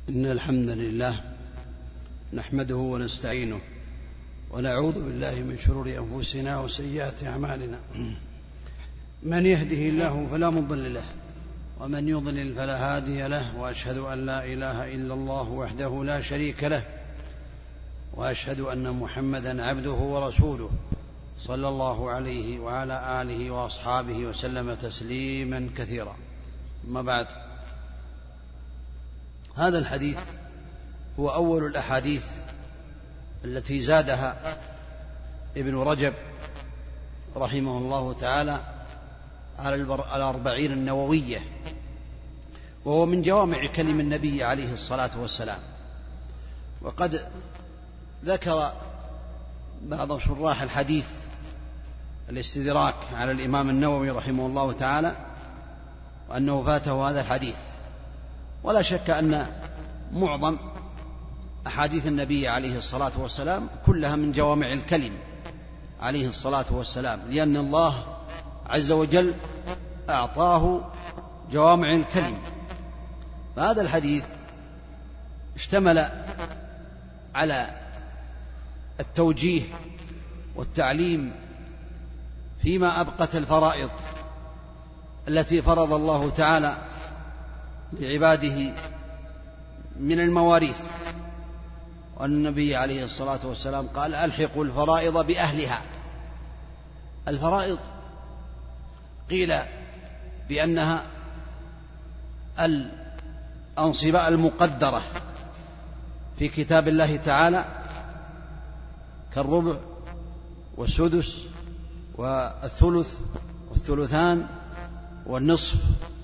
إن الحمد لله نحمده ونستعينه ونعوذ بالله من شرور أنفسنا وسيئات أعمالنا. من يهده الله فلا مضل له ومن يضلل فلا هادي له، وأشهد أن لا إله إلا الله وحده لا شريك له، وأشهد أن محمدا عبده ورسوله صلى الله عليه وعلى آله وأصحابه وسلم تسليما كثيرا. أما بعد، هذا الحديث هو أول الأحاديث التي زادها ابن رجب رحمه الله تعالى على 40 النووية، وهو من جوامع كلم النبي عليه الصلاة والسلام. وقد ذكر بعض شراح الحديث الاستدراك على الإمام النووي رحمه الله تعالى وأنه فاته هذا الحديث، ولا شك أن معظم أحاديث النبي عليه الصلاة والسلام كلها من جوامع الكلم عليه الصلاة والسلام، لأن الله عز وجل أعطاه جوامع الكلم. فهذا الحديث اشتمل على التوجيه والتعليم فيما أبقت الفرائض التي فرض الله تعالى لعباده من المواريث. والنبي عليه الصلاة والسلام قال: ألحقوا الفرائض بأهلها. الفرائض قيل بأنها الأنصبة المقدرة في كتاب الله تعالى كالربع والسدس والثلث والثلثان والنصف،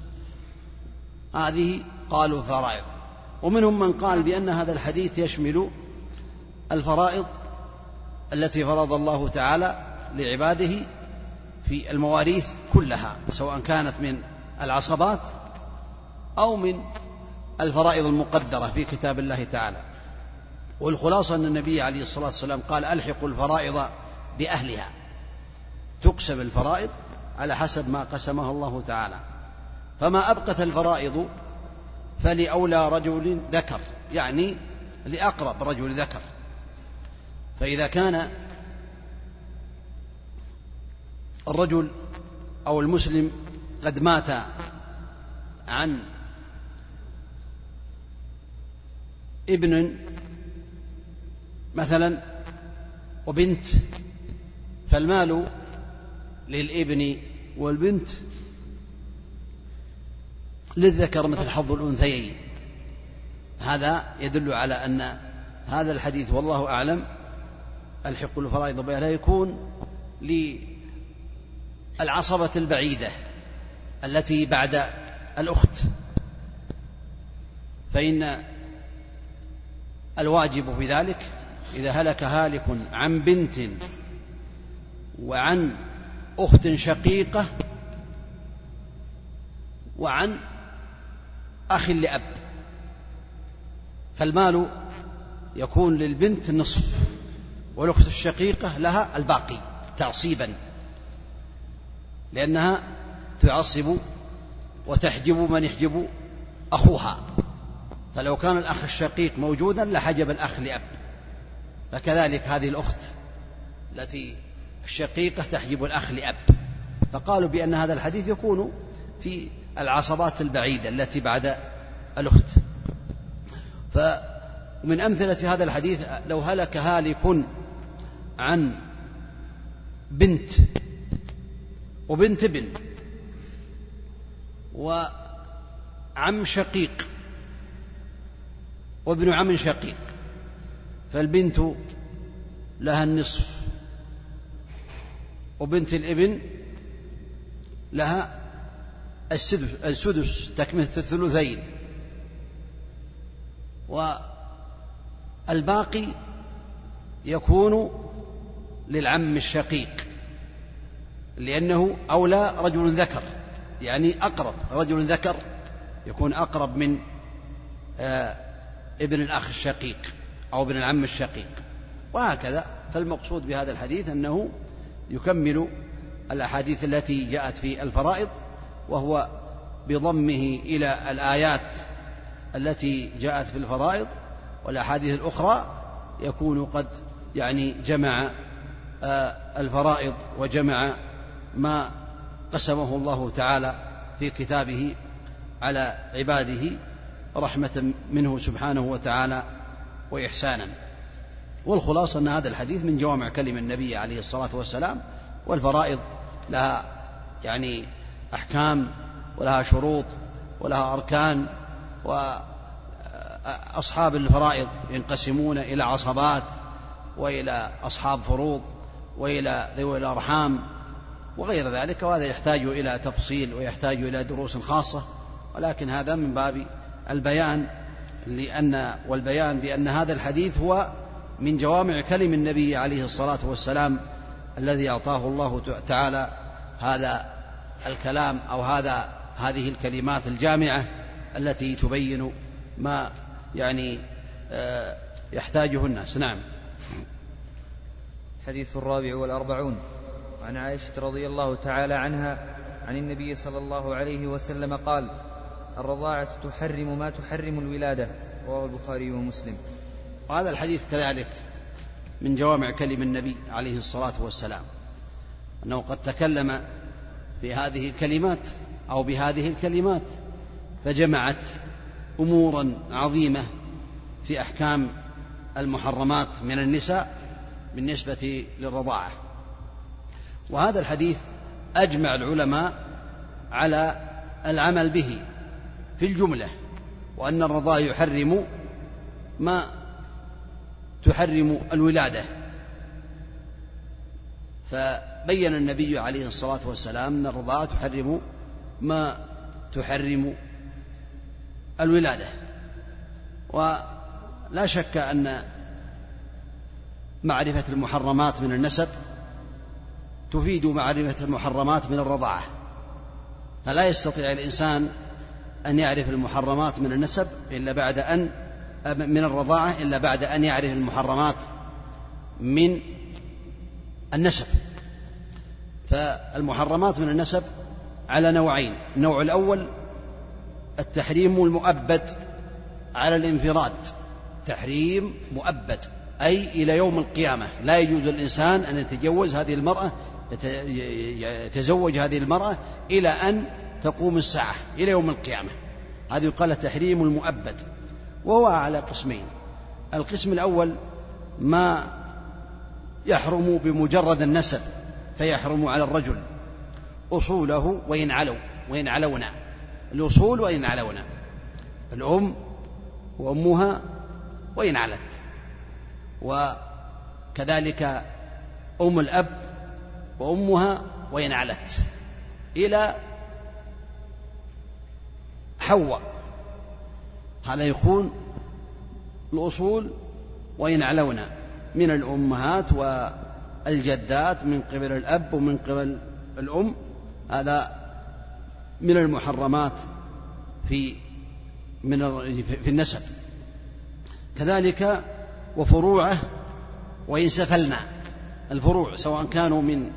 هذه قالوا فرائض. ومنهم من قال بأن هذا الحديث يشمل الفرائض التي فرض الله تعالى لعباده في المواريث كلها، سواء كانت من العصبات أو من الفرائض المقدرة في كتاب الله تعالى. والخلاصة أن النبي عليه الصلاة والسلام قال: ألحقوا الفرائض بأهلها، تقسم الفرائض على حسب ما قسمها الله تعالى. فما أبقت الفرائض فلأولى رجل ذكر، يعني لأقرب رجل ذكر. فإذا كان الرجل أو المسلم قد مات عن ابن مثلا وبنت، فالمال للابن والبنت للذكر مثل حظ الأنثيين. هذا يدل على أن هذا الحديث والله أعلم ألحقوا الفرائض بأهلها يكون للعصبة البعيدة التي بعد الأخت، فإن الواجب في ذلك إذا هلك هالك عن بنت وعن أخت شقيقة وعن أخ لأب، فالمال يكون للبنت النصف، والأخت الشقيقة لها الباقي تعصيبا، لأنها تعصب وتحجب من يحجب أخوها. فلو كان الأخ الشقيق موجودا لحجب الأخ لأب، فكذلك هذه الأخت التي الشقيقة تحجب الأخ لأب. فقالوا بأن هذا الحديث يكون في العصبات البعيدة التي بعد الأخت. فمن أمثلة هذا الحديث: لو هلك هالك عن بنت وبنت ابن وعم شقيق وابن عم شقيق، فالبنت لها النصف وبنت الابن لها السدس تكملة الثلثين، والباقي يكون للعم الشقيق، لأنه أولى رجل ذكر، يعني أقرب رجل ذكر يكون أقرب من ابن الأخ الشقيق أو ابن العم الشقيق، وهكذا. فالمقصود بهذا الحديث أنه يكمل الأحاديث التي جاءت في الفرائض، وهو بضمه إلى الآيات التي جاءت في الفرائض والأحاديث الأخرى يكون قد جمع الفرائض وجمع ما قسمه الله تعالى في كتابه على عباده رحمة منه سبحانه وتعالى وإحسانا. والخلاصة أن هذا الحديث من جوامع كلم النبي عليه الصلاة والسلام. والفرائض لها أحكام ولها شروط ولها أركان، وأصحاب الفرائض ينقسمون إلى عصبات وإلى أصحاب فروض وإلى ذوي الأرحام وغير ذلك، وهذا يحتاج إلى تفصيل ويحتاج إلى دروس خاصة، ولكن هذا من باب البيان والبيان بأن هذا الحديث هو من جوامع كلم النبي عليه الصلاة والسلام الذي أعطاه الله تعالى هذا الكلام أو هذه الكلمات الجامعة التي تبين ما يحتاجه الناس. نعم. الحديث 44 عن عائشة رضي الله تعالى عنها عن النبي صلى الله عليه وسلم قال: الرضاعة تحرم ما تحرم الولادة، رواه البخاري ومسلم. وهذا الحديث كذلك من جوامع كلم النبي عليه الصلاة والسلام، أنه قد تكلم في هذه الكلمات أو بهذه الكلمات فجمعت أمورا عظيمة في أحكام المحرمات من النساء بالنسبة للرضاعة. وهذا الحديث أجمع العلماء على العمل به في الجملة، وأن الرضاعة يحرم ما تحرم الولادة. فبين النبي عليه الصلاة والسلام أن الرضاعة تحرم ما تحرم الولادة. ولا شك أن معرفة المحرمات من النسب تفيد معرفة المحرمات من الرضاعة، فلا يستطيع الإنسان أن يعرف المحرمات من النسب من الرضاعة إلا بعد أن يعرف المحرمات من النسب. فالمحرمات من النسب على نوعين: النوع الأول التحريم المؤبد على الانفراد، تحريم مؤبد أي إلى يوم القيامة، لا يجوز للإنسان أن يتزوج هذه المرأة إلى أن تقوم الساعة، إلى يوم القيامة. هذا يقال التحريم المؤبد، وهو على قسمين: القسم الأول ما يحرم بمجرد النسب، فيحرم على الرجل أصوله وإن علونا، الأصول وإن علونا، الأم وأمها وإن علت، وكذلك أم الأب وأمها وإن علت، إلى حواء. هذا يكون الأصول وإن علونا من الأمهات والجدات من قبل الأب ومن قبل الأم، هذا من المحرمات في النسب. كذلك وفروعه وإن سفلنا، الفروع سواء كانوا من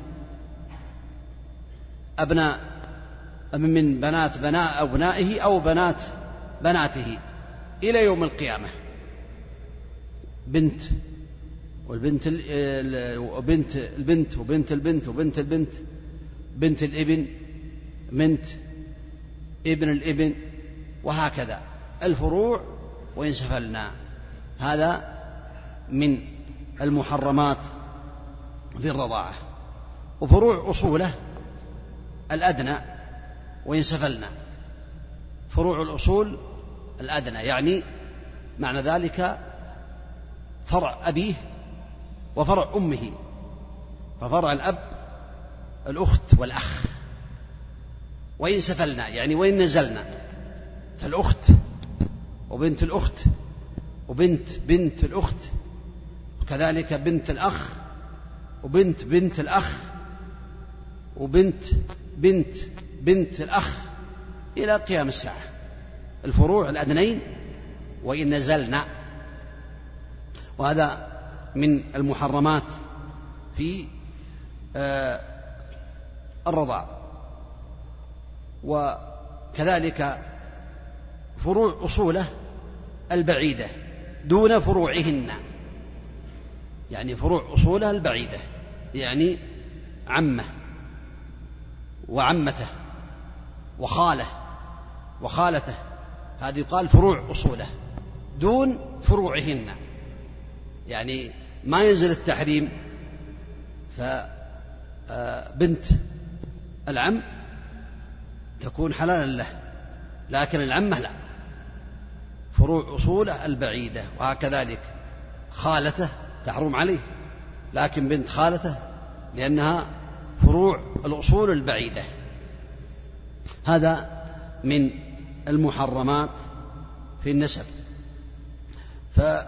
بنات أبنائه أو بنات بناته إلى يوم القيامة، بنت والبنت وبنت البنت وبنت البنت وبنت البنت، بنت الابن، بنت ابن الابن، وهكذا الفروع وإن سفلنا. هذا من المحرمات في الرضاعة. وفروع أصوله الأدنى وإن سفلنا، فروع الأصول الأدنى يعني معنى ذلك فرع أبيه وفرع أمه، ففرع الأب الأخت والأخ، وإن سفلنا يعني وإن نزلنا، فالأخت وبنت الأخت وبنت الأخت، وكذلك بنت الأخ وبنت الأخ وبنت الأخ إلى قيام الساعة، الفروع الأدنين وإن نزلنا. وهذا من المحرمات في الرضاع. وكذلك فروع أصوله البعيدة دون فروعهن، يعني فروع أصولها البعيدة، يعني عمه وعمته وخاله وخالته، هذه يقال فروع أصوله دون فروعهن، يعني ما ينزل التحريم فبنت العم تكون حلالا له، لكن العمة لا، فروع أصوله البعيدة. وهكذلك خالته تحرم عليه، لكن بنت خالته لأنها فروع الأصول البعيدة. هذا من المحرمات في النسب. فمن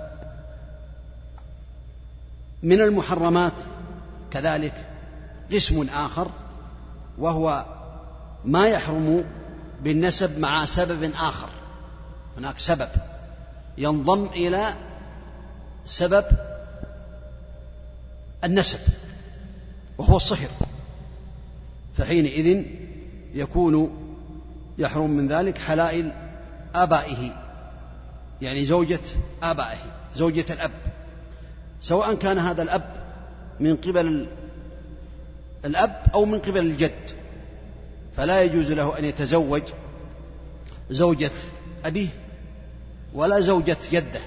المحرمات كذلك قسم آخر، وهو ما يحرم بالنسب مع سبب آخر. هناك سبب ينضم إلى سبب النسب وهو الصهر، فحينئذ يحرم من ذلك حلائل آبائه، يعني زوجة آبائه، زوجة الأب، سواء كان هذا الأب من قبل الأب أو من قبل الجد، فلا يجوز له أن يتزوج زوجة أبيه ولا زوجة جده،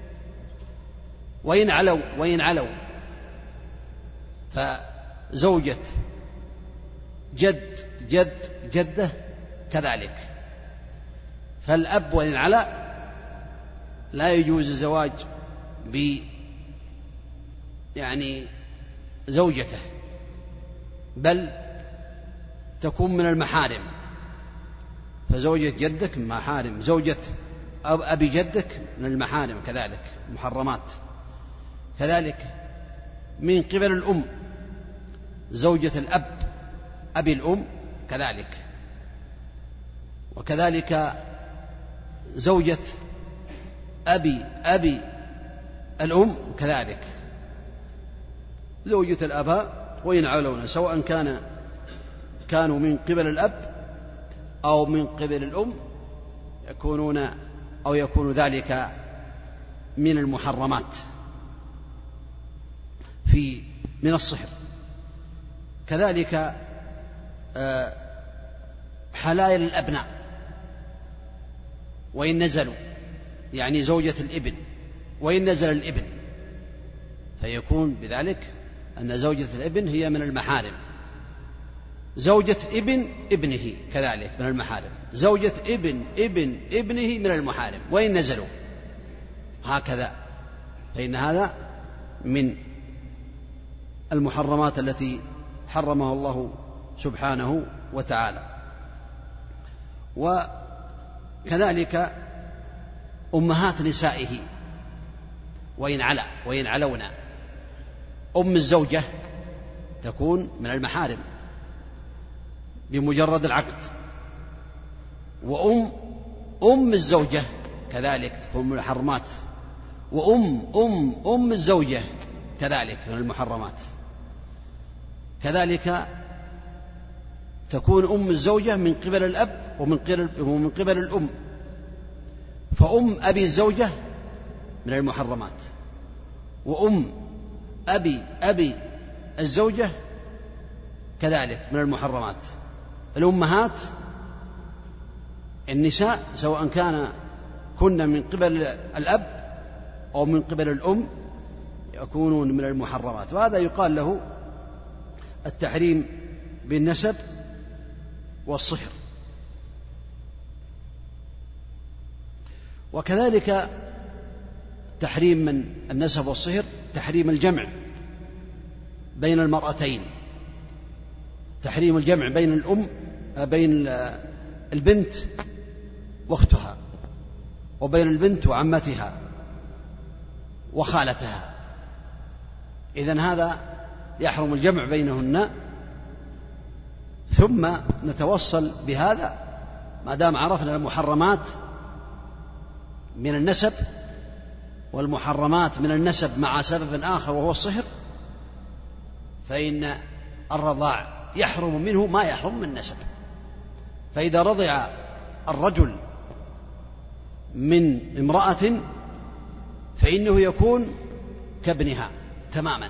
وإن علوا فزوجة جده كذلك. فالأب وإن علا لا يجوز الزواج يعني زوجته، بل تكون من المحارم، فزوجة جدك من محارم، زوجة أبي جدك من المحارم كذلك محرمات. كذلك من قبل الأم زوجة الأب أبي الأم كذلك، وكذلك زوجة أبي الأم كذلك، زوجة الآباء وإن علونا، سواء كانوا من قبل الأب أو من قبل الأم يكون ذلك من المحرمات من الصهر. كذلك حلائل الأبناء وإن نزلوا، يعني زوجة الابن وإن نزل الابن، فيكون بذلك أن زوجة الابن هي من المحارم، زوجة ابنه كذلك من المحارم، زوجة ابنه من المحارم وإن نزلوا، هكذا. فإن هذا من المحرمات التي حرمها الله سبحانه وتعالى. وكذلك أمهات نسائه وإن علونا، أم الزوجة تكون من المحارم بمجرد العقد، وأم الزوجة كذلك تكون من المحرمات، وأم الزوجة كذلك من المحرمات. كذلك تكون أم الزوجة من قبل الأب ومن قبل الأم، فأم أبي الزوجة من المحرمات، وأم أبي الزوجة كذلك من المحرمات. الأمهات النساء سواء كن من قبل الأب أو من قبل الأم يكونون من المحرمات، وهذا يقال له التحريم بالنسب والصهر. وكذلك تحريم من النسب والصهر تحريم الجمع بين المرأتين، تحريم الجمع بين البنت واختها، وبين البنت وعمتها وخالتها. إذن هذا يحرم الجمع بينهن. ثم نتوصل بهذا ما دام عرفنا المحرمات من النسب والمحرمات من النسب مع سبب آخر وهو الصهر، فإن الرضاع يحرم منه ما يحرم من النسب. فإذا رضع الرجل من امرأة فإنه يكون كابنها تماما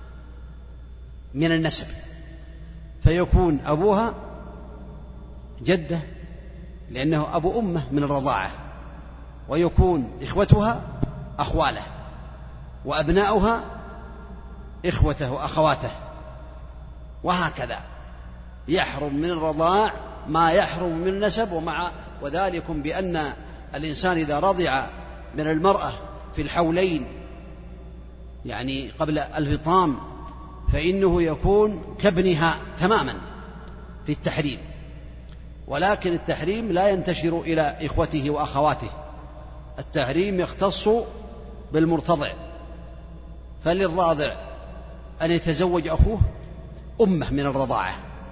من النسب، فيكون أبوها جدة لأنه أبو أمه من الرضاعة، ويكون إخوتها أخواله، وأبناؤها إخوته وأخواته، وهكذا يحرم من الرضاع ما يحرم من النسب. وذلك بأن الإنسان إذا رضع من المرأة في الحولين يعني قبل الفطام فإنه يكون كابنها تماما في التحريم، ولكن التحريم لا ينتشر إلى إخوته وأخواته، التحريم يختص بالمرتضع، فللراضع أن يتزوج أخوه أمه من الرضاعة.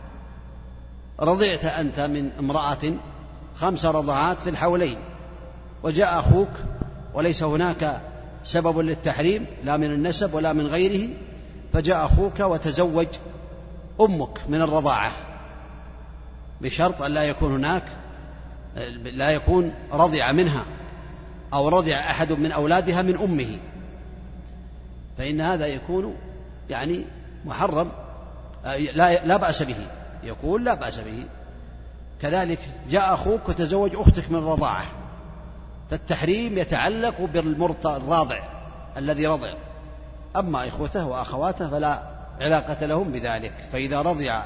رضعت أنت من امرأة 5 رضعات في الحولين، وجاء أخوك وليس هناك سبب للتحريم لا من النسب ولا من غيره، فجاء أخوك وتزوج أمك من الرضاعة بشرط أن لا يكون رضع منها أو رضع أحد من أولادها من أمه، فإن هذا يكون يعني محرم لا بأس به، يقول لا بأس به. كذلك جاء أخوك وتزوج أختك من الرضاعة، فالتحريم يتعلق بالراضع الذي رضع، أما إخوته وأخواته فلا علاقة لهم بذلك. فإذا رضع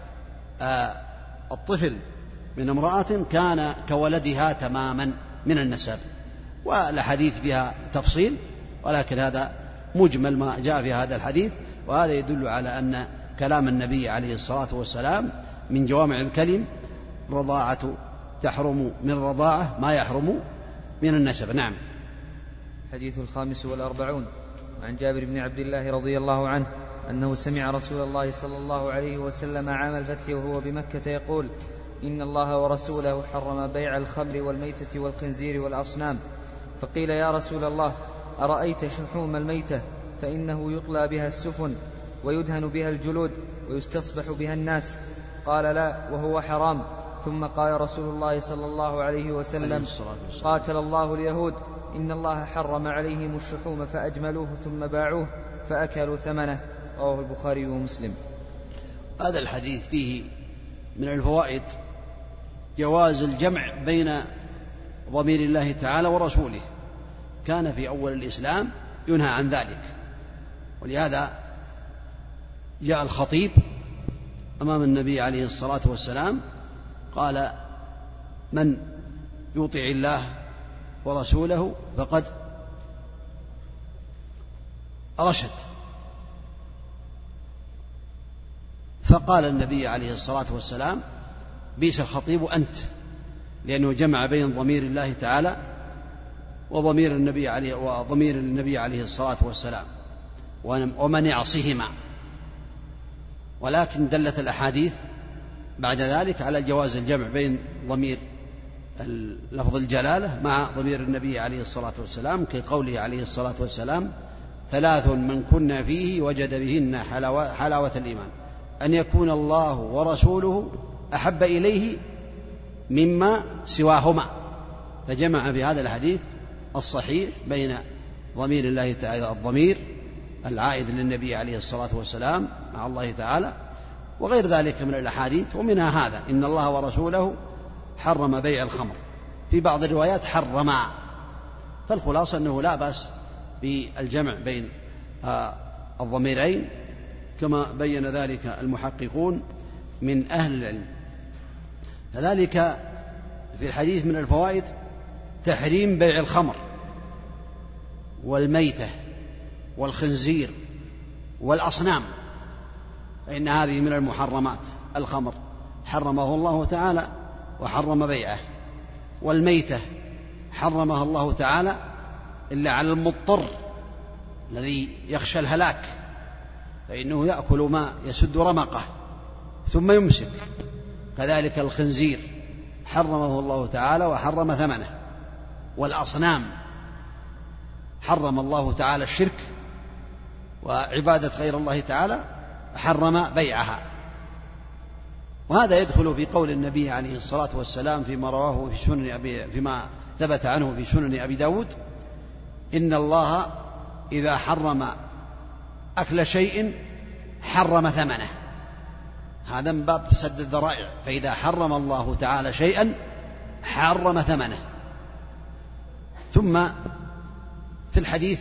الطفل من امرأة كان كولدها تماما من النسب، والحديث بها تفصيل، ولكن هذا مجمل ما جاء في هذا الحديث، وهذا يدل على أن كلام النبي عليه الصلاة والسلام من جوامع الكلم، رضاعة تحرم من الرضاعة ما يحرم من النسب. نعم. الحديث 45 عن جابر بن عبد الله رضي الله عنه أنه سمع رسول الله صلى الله عليه وسلم عام الفتح وهو بمكة يقول: إن الله ورسوله حرم بيع الخمر والميتة والخنزير والأصنام. فقيل: يا رسول الله، أرأيت شحوم الميتة فإنه يطلى بها السفن ويدهن بها الجلود ويستصبح بها الناس؟ قال: لا، وهو حرام. ثم قال رسول الله صلى الله عليه وسلم: قاتل الله اليهود، إن الله حرم عليهم الشحوم فأجملوه ثم باعوه فأكلوا ثمنه. رواه البخاري ومسلم. هذا الحديث فيه من الفوائد جواز الجمع بين ضمير الله تعالى ورسوله، كان في أول الإسلام ينهى عن ذلك، ولهذا جاء الخطيب أمام النبي عليه الصلاة والسلام قال: من يطع الله ورسوله فقد رشد. فقال النبي عليه الصلاة والسلام: بئس الخطيب أنت، لأنه جمع بين ضمير الله تعالى وضمير النبي عليه الصلاة والسلام ومن يعصيهما. ولكن دلت الأحاديث بعد ذلك على جواز الجمع بين ضمير لفظ الجلالة مع ضمير النبي عليه الصلاة والسلام، كقوله عليه الصلاة والسلام: 3 من كنا فيه وجد بهن حلاوة الإيمان، أن يكون الله ورسوله أحب إليه مما سواهما. فجمع في هذا الحديث الصحيح بين ضمير الله تعالى، الضمير العائد للنبي عليه الصلاة والسلام مع الله تعالى، وغير ذلك من الأحاديث، ومنها هذا: إن الله ورسوله حرم بيع الخمر، في بعض الروايات حرما. فالخلاصة أنه لا بأس بالجمع بين الضميرين كما بين ذلك المحققون من أهل العلم. كذلك في الحديث من الفوائد تحريم بيع الخمر والميتة والخنزير والأصنام، فإن هذه من المحرمات. الخمر حرمه الله تعالى وحرم بيعه، والميتة حرمها الله تعالى إلا على المضطر الذي يخشى الهلاك، فإنه يأكل ما يسد رمقه ثم يمسك. كذلك الخنزير حرمه الله تعالى وحرم ثمنه، والأصنام حرم الله تعالى الشرك وعبادة غير الله تعالى، حرم بيعها. وهذا يدخل في قول النبي عليه الصلاة والسلام فيما رواه في سنن فيما ثبت عنه في سنن أبي داود: إن الله إذا حرم أكل شيء حرم ثمنه. هذا من باب سد الذرائع، فإذا حرم الله تعالى شيئا حرم ثمنه. ثم في الحديث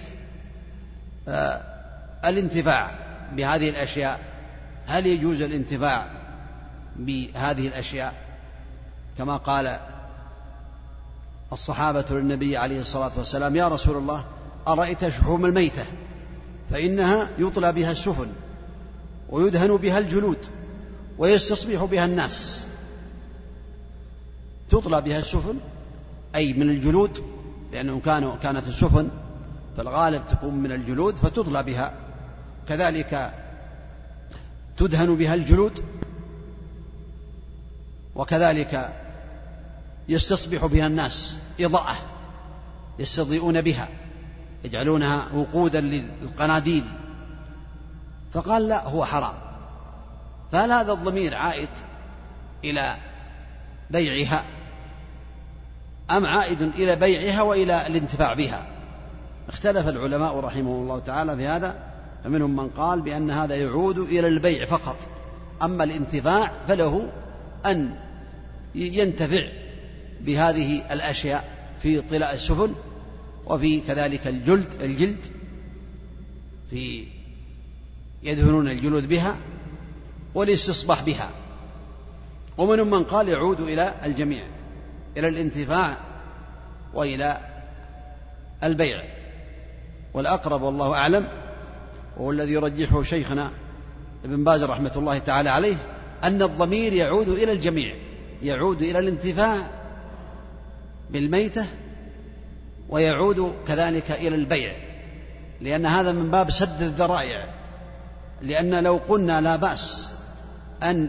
الانتفاع بهذه الأشياء، هل يجوز الانتفاع بهذه الأشياء كما قال الصحابة للنبي عليه الصلاة والسلام: يا رسول الله، أرأيت شحوم الميتة فإنها يطلى بها السفن ويدهن بها الجلود ويستصبح بها الناس. تطلى بها السفن أي من الجلود، لأنه كانت السفن فالغالب تكون من الجلود فتطلى بها، كذلك تدهن بها الجلود، وكذلك يستصبح بها الناس إضاءة يستضيئون بها، يجعلونها وقودا للقناديل. فقال: لا، هو حرام. فهل هذا الضمير عائد إلى بيعها أم عائد إلى بيعها وإلى الانتفاع بها؟ اختلف العلماء رحمهم الله تعالى في هذا، فمنهم من قال بأن هذا يعود إلى البيع فقط، أما الانتفاع فله أن ينتفع بهذه الأشياء في طلاء السفن، وفي كذلك الجلد في يدهنون الجلود بها والاستصباح بها. ومنهم من قال يعود إلى الجميع، إلى الانتفاع وإلى البيع. والأقرب والله أعلم، وهو الذي يرجحه شيخنا ابن باز رحمة الله تعالى عليه، أن الضمير يعود إلى الجميع، يعود إلى الانتفاع بالميتة ويعود كذلك إلى البيع، لأن هذا من باب سد الذرائع. لأن لو قلنا لا بأس أن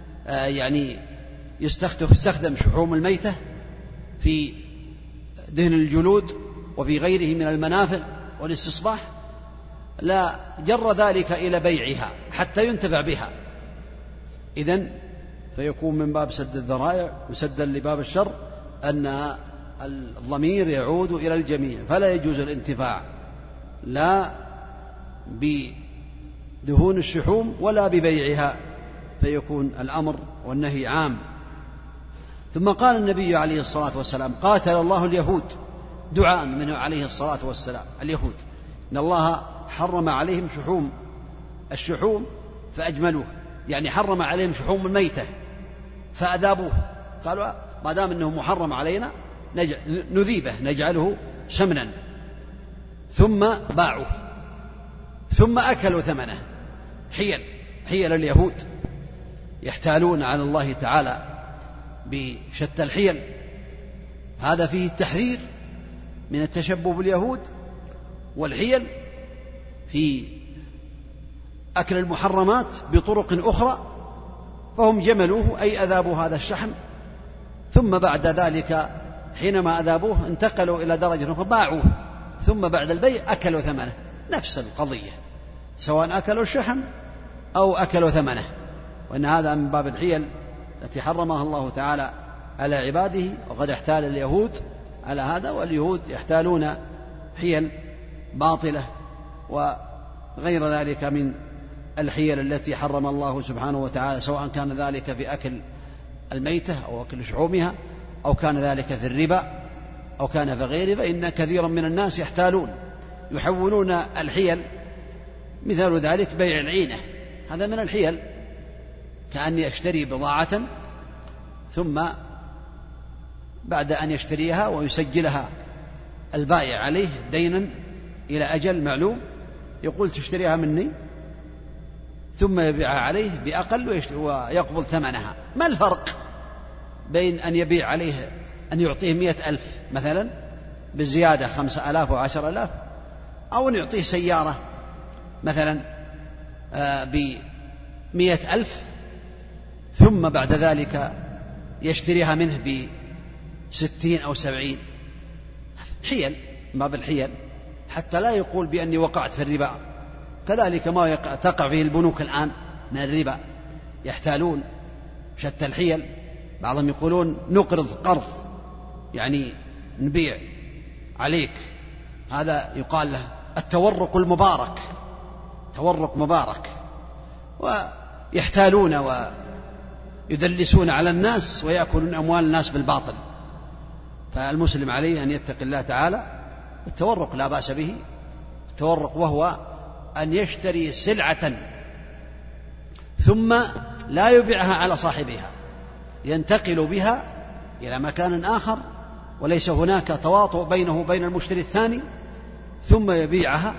يستخدم شحوم الميتة في دهن الجلود وفي غيره من المنافع والاستصباح، لا جر ذلك إلى بيعها حتى ينتفع بها. إذن فيكون من باب سد الذرائع وسدا لباب الشر أن الضمير يعود إلى الجميع، فلا يجوز الانتفاع لا بدهون الشحوم ولا ببيعها، فيكون الأمر والنهي عام. ثم قال النبي عليه الصلاة والسلام: قاتل الله اليهود. دعاء منه عليه الصلاة والسلام اليهود، إن الله حرم عليهم الشحوم فأجملوه، يعني حرم عليهم شحوم الميتة فأذابوه. قالوا ما دام أنه محرم علينا نذيبه، نجعله سمنا. ثم باعوه، ثم أكلوا ثمنه. حيل اليهود، يحتالون على الله تعالى بشتى الحيل. هذا فيه التحذير من التشبه باليهود والحيل في أكل المحرمات بطرق أخرى، فهم جملوه أي أذابوا هذا الشحم، ثم بعد ذلك حينما أذابوه انتقلوا إلى درجة أخرى باعوه، ثم بعد البيع أكلوا ثمنه. نفس القضية، سواء أكلوا الشحم أو أكلوا ثمنه. وإن هذا من باب الحيل التي حرمها الله تعالى على عباده، وقد احتال اليهود على هذا، واليهود يحتالون حيل باطلة وغير ذلك من الحيل التي حرم الله سبحانه وتعالى، سواء كان ذلك في أكل الميتة أو أكل شحومها، أو كان ذلك في الربا، أو كان في غيره. فإن كثيرا من الناس يحتالون يحولون الحيل، مثال ذلك بيع العينة، هذا من الحيل، كأن يشتري بضاعة ثم بعد أن يشتريها ويسجلها البائع عليه دينا إلى أجل معلوم، يقول تشتريها مني، ثم يبيعها عليه بأقل ويقبض ثمنها. ما الفرق بين أن يبيع عليه أن يعطيه 100,000 مثلا بالزيادة 5,000 و10,000، أو أن يعطيه سيارة مثلا ب100,000 ثم بعد ذلك يشتريها منه ب60 أو 70؟ حيل، ما بالحيل، حتى لا يقول بأني وقعت في الربا. كذلك ما تقع فيه البنوك الآن من الربا، يحتالون شتى الحيل. بعضهم يقولون نقرض قرض، يعني نبيع عليك، هذا يقال له التورق المبارك، تورق مبارك، ويحتالون ويدلسون على الناس ويأكلون أموال الناس بالباطل. فالمسلم عليه أن يتقي الله تعالى. التورق لا بأس به، التورق وهو أن يشتري سلعة ثم لا يبيعها على صاحبها، ينتقل بها إلى مكان آخر وليس هناك تواطؤ بينه وبين المشتري الثاني، ثم يبيعها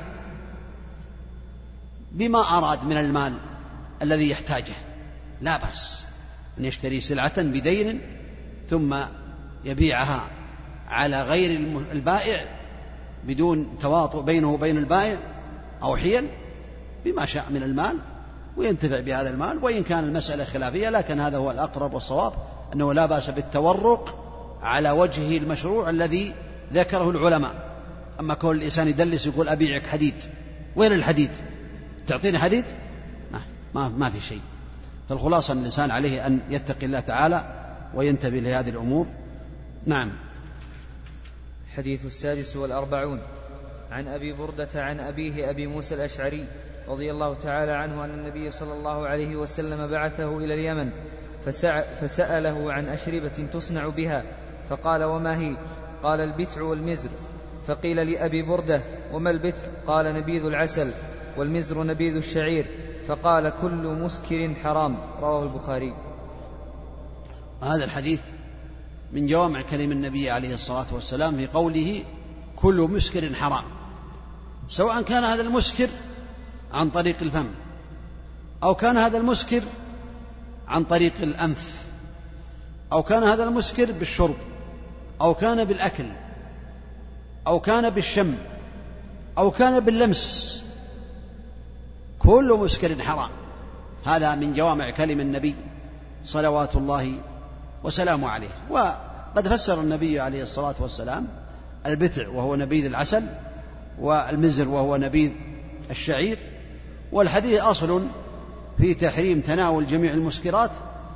بما أراد من المال الذي يحتاجه. لا بأس أن يشتري سلعة بدين ثم يبيعها على غير البائع بدون تواطؤ بينه وبين البائع أو حيل، بما شاء من المال وينتفع بهذا المال. وإن كان المسألة خلافية، لكن هذا هو الأقرب والصواب، أنه لا بأس بالتورق على وجهه المشروع الذي ذكره العلماء. أما كل الإنسان يدلس يقول أبيعك حديد، وين الحديد؟ تعطيني حديد؟ ما في شيء. فالخلاصة أن الإنسان عليه أن يتقي الله تعالى وينتبه لهذه الأمور. نعم. الحديث 46 عن أبي بردة عن أبيه أبي موسى الأشعري رضي الله تعالى عنه أن النبي صلى الله عليه وسلم بعثه إلى اليمن فسأله عن أشربة تصنع بها، فقال: وما هي؟ قال: البتع والمزر. فقيل لأبي بردة: وما البتع؟ قال: نبيذ العسل، والمزر نبيذ الشعير. فقال: كل مسكر حرام. رواه البخاري. هذا الحديث من جوامع كلم النبي عليه الصلاة والسلام في قوله كل مسكر حرام، سواء كان هذا المسكر عن طريق الفم، أو كان هذا المسكر عن طريق الأنف، أو كان هذا المسكر بالشرب، أو كان بالأكل، أو كان بالشم، أو كان باللمس، كل مسكر حرام. هذا من جوامع كلم النبي صلوات الله وسلامه عليه. وقد فسر النبي عليه الصلاة والسلام البتع وهو نبيذ العسل، والمزر وهو نبيذ الشعير. والحديث أصل في تحريم تناول جميع المسكرات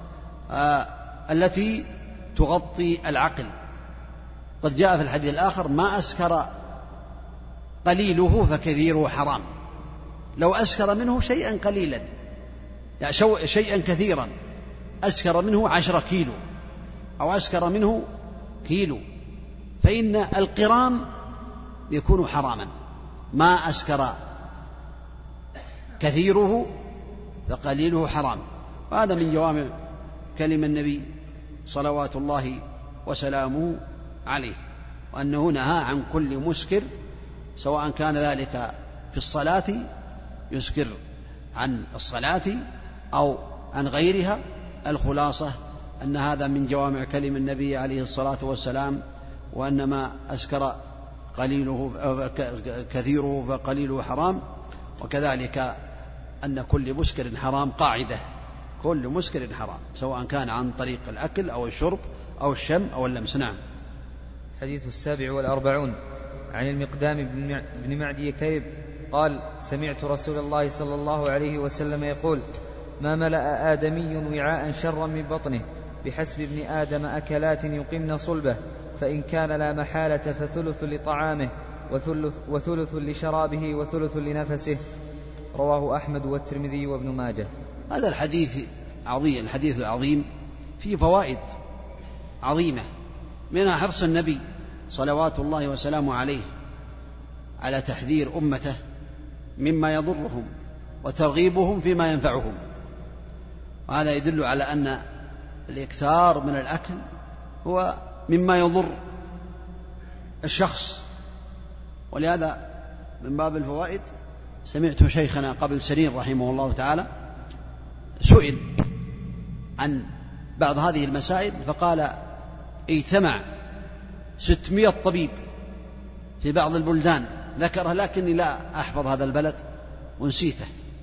التي تغطي العقل. قد جاء في الحديث الآخر: ما أسكر قليله فكثيره حرام. لو أسكر منه شيئا قليلا، يعني شيئا كثيرا، أسكر منه 10 كيلو أو أسكر منه كيلو، فإن القرام يكون حراما. ما أسكر كثيره فقليله حرام. وهذا من جوامع كلم النبي صلوات الله وسلامه عليه، وأنه نهى عن كل مسكر، سواء كان ذلك في الصلاة يسكر عن الصلاة أو عن غيرها. الخلاصة أن هذا من جوامع كلم النبي عليه الصلاة والسلام، وأن ما أسكر قليله كثيره فقليله حرام. وكذلك أن كل مسكر حرام، قاعدة: كل مسكر حرام، سواء كان عن طريق الأكل أو الشرب أو الشم أو اللمس. نعم. حديث 47 عن المقدام بن معدي كرب قال: سمعت رسول الله صلى الله عليه وسلم يقول: ما ملأ آدمي وعاء شرا من بطنه، بحسب ابن آدم أكلات يقمن صلبه، فإن كان لا محالة فثلث لطعامه وثلث لشرابه وثلث لنفسه. رواه أحمد والترمذي وابن ماجه. هذا الحديث عظيم، الحديث العظيم فيه فوائد عظيمة، منها حرص النبي صلوات الله وسلامه عليه على تحذير أمته مما يضرهم وترغيبهم فيما ينفعهم. وهذا يدل على أن الإكثار من الأكل هو مما يضر الشخص. ولهذا من باب الفوائد سمعت شيخنا قبل سنين رحمه الله تعالى سئل عن بعض هذه المسائل، فقال: اجتمع 600 طبيب في بعض البلدان، ذكره لكني لا أحفظ هذا البلد ونسيته،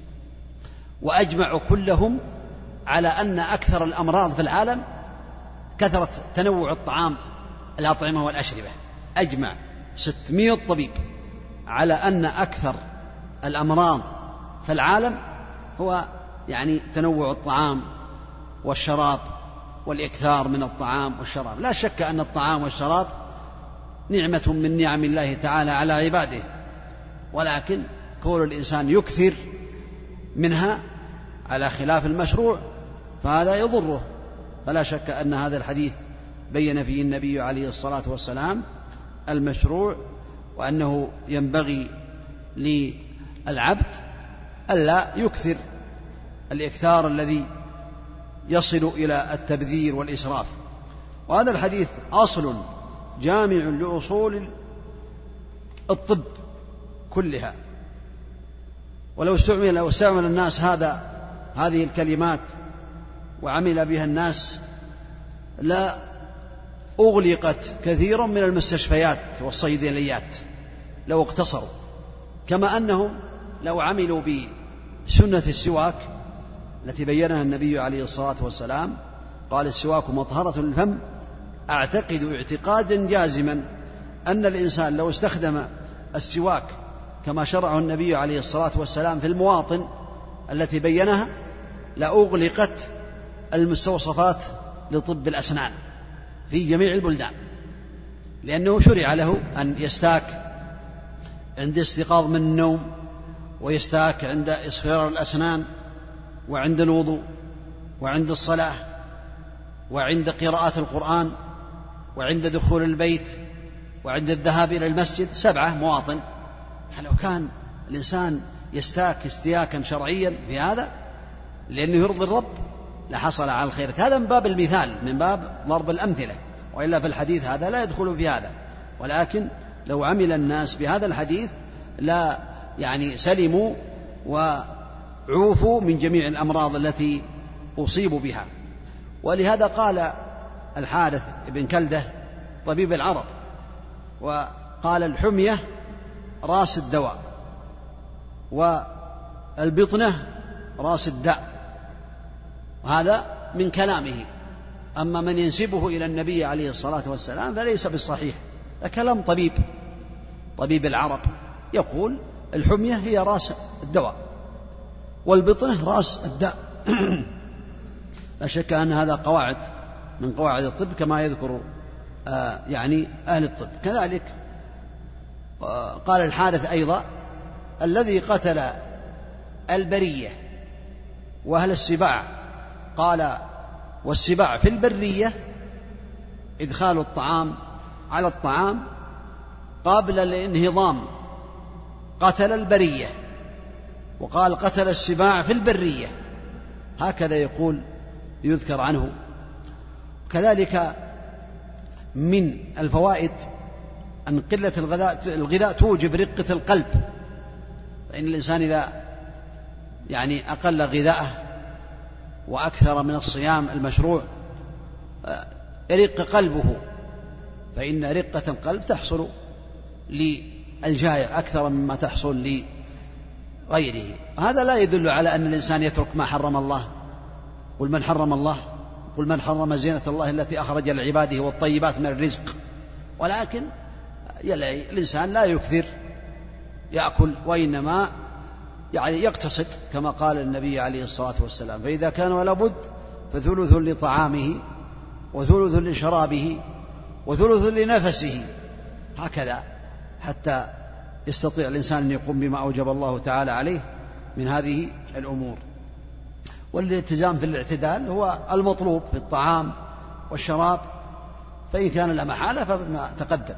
وأجمعوا كلهم على أن أكثر الأمراض في العالم كثرة تنوع الطعام، الأطعمة والأشربة. أجمع 600 طبيب على أن أكثر الأمراض في العالم هو يعني تنوع الطعام والشراب والإكثار من الطعام والشراب. لا شك أن الطعام والشراب نعمة من نعم الله تعالى على عباده، ولكن كون الإنسان يكثر منها على خلاف المشروع فهذا يضره. فلا شك أن هذا الحديث بين فيه النبي عليه الصلاة والسلام المشروع، وأنه ينبغي للعبد ألا يكثر الإكثار الذي يصل إلى التبذير والإسراف. وهذا الحديث أصل جامع لأصول الطب كلها، ولو استعمل الناس هذه الكلمات وعمل بها الناس لا أغلقت كثير من المستشفيات والصيدليات لو اقتصروا، كما أنهم لو عملوا بسنة السواك التي بينها النبي عليه الصلاة والسلام، قال السواك مطهرة للفم. أعتقد اعتقادا جازما أن الإنسان لو استخدم السواك كما شرعه النبي عليه الصلاة والسلام في المواطن التي بينها لأغلقت المستوصفات لطب الأسنان في جميع البلدان، لأنه شرع له أن يستاك عند استيقاظ من النوم، ويستاك عند إصفرار الأسنان، وعند الوضوء، وعند الصلاة، وعند قراءة القرآن، وعند دخول البيت، وعند الذهاب إلى المسجد، 7 مواطن. فلو كان الإنسان يستاك استياكا شرعيا في هذا لأنه يرضي الرب لحصل على الخير. هذا من باب المثال، من باب ضرب الأمثلة، وإلا في الحديث هذا لا يدخل في هذا. ولكن لو عمل الناس بهذا الحديث لا سلموا وعوفوا من جميع الأمراض التي أصيبوا بها. ولهذا قال الحارث بن كلدة طبيب العرب، وقال الحمية رأس الدواء، والبطنة رأس الداء. هذا من كلامه. أما من ينسبه إلى النبي عليه الصلاة والسلام فليس بالصحيح، كلام طبيب العرب يقول الحمية هي رأس الدواء والبطنة رأس الداء. لا شك أن هذا قواعد من قواعد الطب كما يذكر أهل الطب. كذلك قال الحارث أيضا الذي قتل البرية وأهل السباع، قال والسباع في البرية إدخال الطعام على الطعام قابل للانهضام، قتل البرية، وقال قتل السباع في البرية، هكذا يقول يذكر عنه. كذلك من الفوائد أن قلة الغذاء توجب رقة القلب، فإن الإنسان إذا أقل غذاءه وأكثر من الصيام المشروع يرق قلبه، فإن رقة القلب تحصل للجائع أكثر مما تحصل لغيره. هذا لا يدل على أن الإنسان يترك ما حرم الله. قل من حرم الله، قل من حرم زينة الله التي أخرج لعباده والطيبات من الرزق، ولكن الإنسان لا يكثر يأكل، وإنما يقتصد كما قال النبي عليه الصلاة والسلام: فإذا كان ولا بد فثلث لطعامه وثلث لشرابه وثلث لنفسه، هكذا حتى يستطيع الإنسان أن يقوم بما أوجب الله تعالى عليه من هذه الأمور. والالتزام في الاعتدال هو المطلوب في الطعام والشراب، فإن كان لا محالة فما تقدم.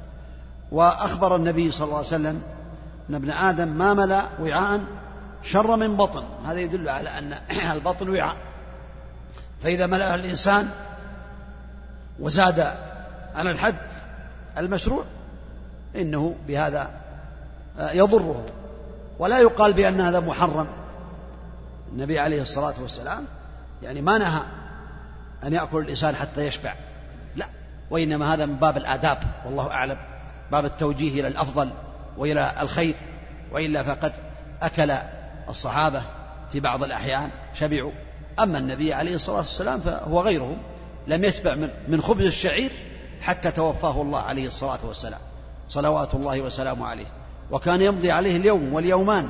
وأخبر النبي صلى الله عليه وسلم أن ابن آدم ما ملأ وعاء شر من بطن، هذا يدل على أن البطن وعاء، فإذا ملأ الإنسان وزاد عن الحد المشروع إنه بهذا يضره، ولا يقال بأن هذا محرم. النبي عليه الصلاة والسلام ما نهى أن يأكل الإنسان حتى يشبع، لا، وإنما هذا من باب الآداب، والله أعلم، باب التوجيه إلى الأفضل وإلى الخير. وإلا فقد أكل الصحابة في بعض الأحيان شبعوا، أما النبي عليه الصلاة والسلام فهو غيرهم، لم يشبع من خبز الشعير حتى توفاه الله عليه الصلاة والسلام صلوات الله وسلامه عليه، وكان يمضي عليه اليوم واليومان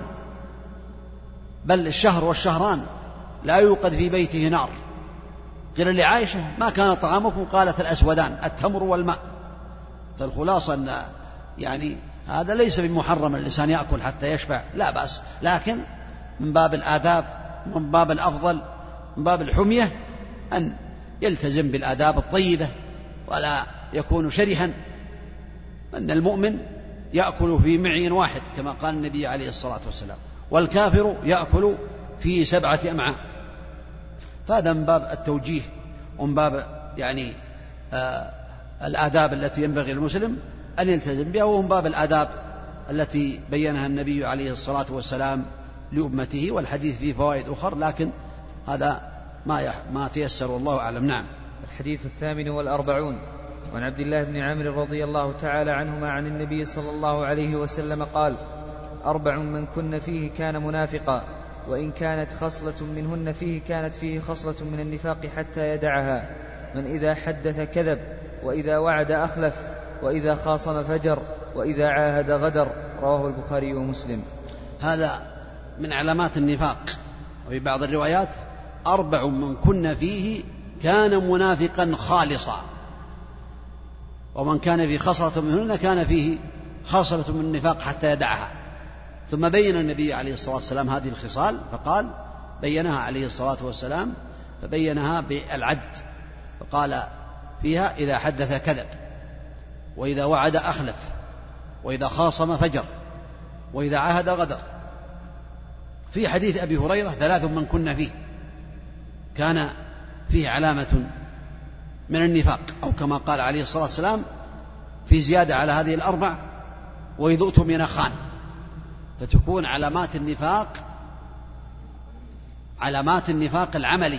بل الشهر والشهران لا يوقد في بيته نار. قيل لعائشة: ما كان طعامكم؟ قالت: الأسودان، التمر والماء. فالخلاصة أن يعني هذا ليس بمحرم الإنسان يأكل حتى يشبع، لا بأس، لكن من باب الآداب، من باب الأفضل، من باب الحمية أن يلتزم بالآداب الطيبة ولا يكون شرها، أن المؤمن يأكل في معي واحد كما قال النبي عليه الصلاة والسلام، والكافر يأكل في 7 أمعاء. فهذا من باب التوجيه ومن باب يعني الآداب التي ينبغي المسلم أن يلتزم بها، ومن باب الآداب التي بينها النبي عليه الصلاة والسلام لأمته، والحديث فيه فوائد أخرى لكن هذا ما تيسر والله أعلم. نعم. الحديث 48 وعن عبد الله بن عمرو رضي الله تعالى عنهما عن النبي صلى الله عليه وسلم قال: 4 من كن فيه كان منافقا، وإن كانت خصلة منهن فيه كانت فيه خصلة من النفاق حتى يدعها: من إذا حدث كذب، وإذا وعد أخلف، وإذا خاصم فجر، وإذا عاهد غدر. رواه البخاري ومسلم. هذا من علامات النفاق. وفي بعض الروايات: 4 من كن فيه كان منافقا خالصا، ومن كان في خصلة منهن كان فيه خصلة من النفاق حتى يدعها. ثم بين النبي عليه الصلاة والسلام هذه الخصال فقال: بينها عليه الصلاة والسلام، فبينها بالعد، فقال فيها: إذا حدث كذب، وإذا وعد أخلف، وإذا خاصم فجر، وإذا عاهد غدر. في حديث أبي هريرة: 3 من كن فيه كان فيه علامة من النفاق، أو كما قال عليه الصلاة والسلام في زيادة على هذه 4: وإذا اؤتمن خان. فتكون علامات النفاق العملي.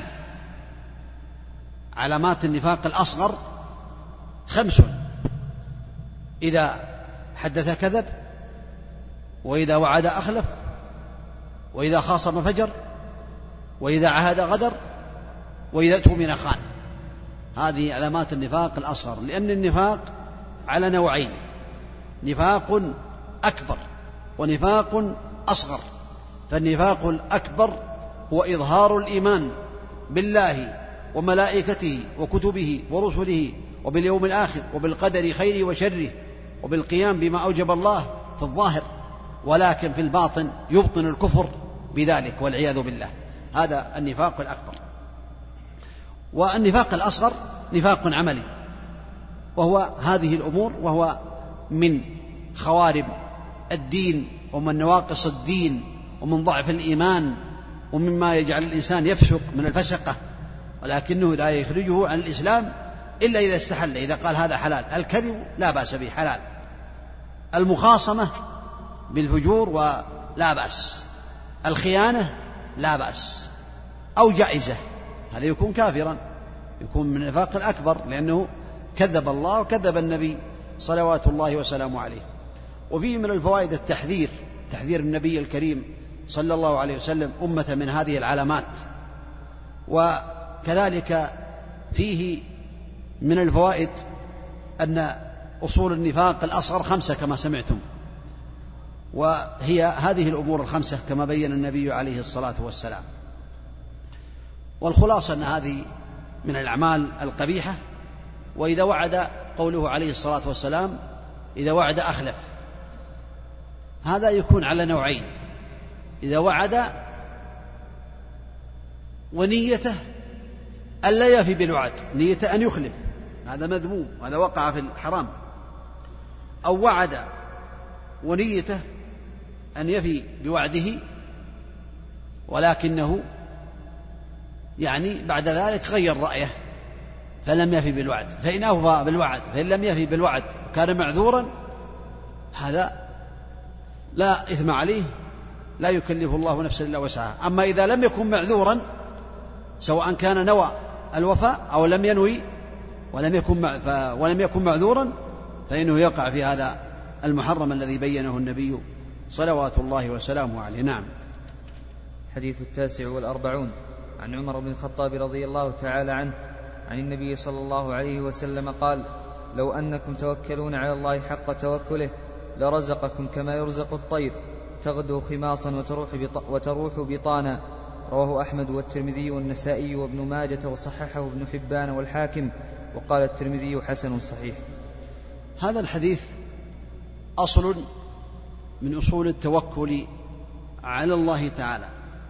علامات النفاق الأصغر 5: إذا حدث كذب، وإذا وعد أخلف، وإذا خاصم فجر، وإذا عاهد غدر، وإذا اؤتمن خان. هذه علامات النفاق الأصغر، لأن النفاق على نوعين: نفاق أكبر ونفاق أصغر. فالنفاق الأكبر هو إظهار الإيمان بالله وملائكته وكتبه ورسله وباليوم الآخر وبالقدر خيره وشره، وبالقيام بما أوجب الله في الظاهر، ولكن في الباطن يبطن الكفر بذلك والعياذ بالله. هذا النفاق الأكبر. والنفاق الأصغر نفاق عملي، وهو هذه الأمور، وهو من خوارم الدين ومن نواقص الدين ومن ضعف الإيمان ومما يجعل الإنسان يفسق من الفسقة، ولكنه لا يخرجه عن الإسلام إلا إذا استحل، إذا قال هذا حلال. الكذب لا بأس به، حلال. المخاصمة بالفجور ولا بأس. الخيانة لا بأس، أو جائزة، هذا يكون كافرا، يكون من النفاق الأكبر، لأنه كذب الله وكذب النبي صلوات الله وسلامه عليه. وفيه من الفوائد التحذير، تحذير النبي الكريم صلى الله عليه وسلم أمة من هذه العلامات. وكذلك فيه من الفوائد أن أصول النفاق الأصغر 5 كما سمعتم، وهي هذه الأمور 5 كما بين النبي عليه الصلاة والسلام. والخلاصة أن هذه من الأعمال القبيحة. وإذا وعد، قوله عليه الصلاة والسلام: إذا وعد أخلف. هذا يكون على نوعين: إذا وعد ونيته ألا يفي بالوعد، نيته أن يخلف، هذا مذموم، هذا وقع في الحرام. أو وعد ونيته أن يفي بوعده، ولكنه يعني بعد ذلك غير رأيه فلم يفي بالوعد. فإن أوفى بالوعد، فإن لم يفي بالوعد وكان معذورا، هذا لا إثم عليه، لا يكلف الله نفسا إلا وسعها. أما إذا لم يكن معذورا، سواء كان نوى الوفاء أو لم ينوي ولم يكن معذورا، فإنه يقع في هذا المحرم الذي بينه النبي صلوات الله وسلامه عليه. نعم. حديث 49 عن عمر بن الخطاب رضي الله تعالى عنه عن النبي صلى الله عليه وسلم قال: لو أنكم توكلون على الله حق توكله لرزقكم كما يرزق الطير، تغدو خماصا وتروح بطانا. رواه أحمد والترمذي والنسائي وابن ماجة، وصححه ابن حبان والحاكم، وقال الترمذي: حسن صحيح. هذا الحديث أصل من أصول التوكل على الله تعالى،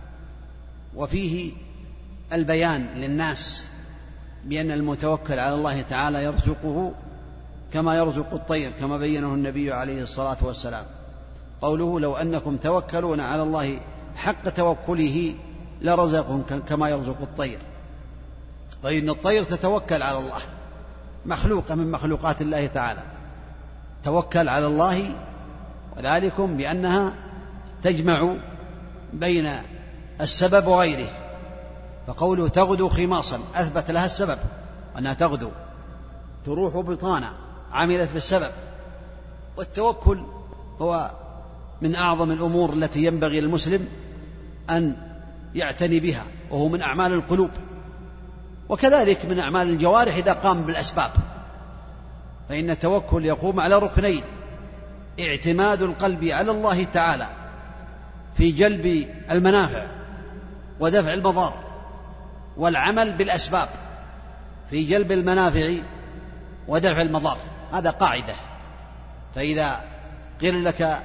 وفيه البيان للناس بأن المتوكل على الله تعالى يرزقه كما يرزق الطير، كما بينه النبي عليه الصلاة والسلام. قوله لو أنكم توكلون على الله حق توكله لرزقكم كما يرزق الطير، فإن الطير تتوكل على الله، مخلوقة من مخلوقات الله تعالى، توكل على الله، وذلكم بأنها تجمع بين السبب وغيره. فقوله تغدو خماصا أثبت لها السبب أنها تغدو، تروح بطانة، عملت بالسبب. والتوكل هو من أعظم الأمور التي ينبغي للمسلم أن يعتني بها، وهو من أعمال القلوب، وكذلك من أعمال الجوارح إذا قام بالأسباب. فإن التوكل يقوم على ركنين: اعتماد القلب على الله تعالى في جلب المنافع ودفع المضار، والعمل بالأسباب في جلب المنافع ودفع المضار. هذا قاعدة. فإذا قيل لك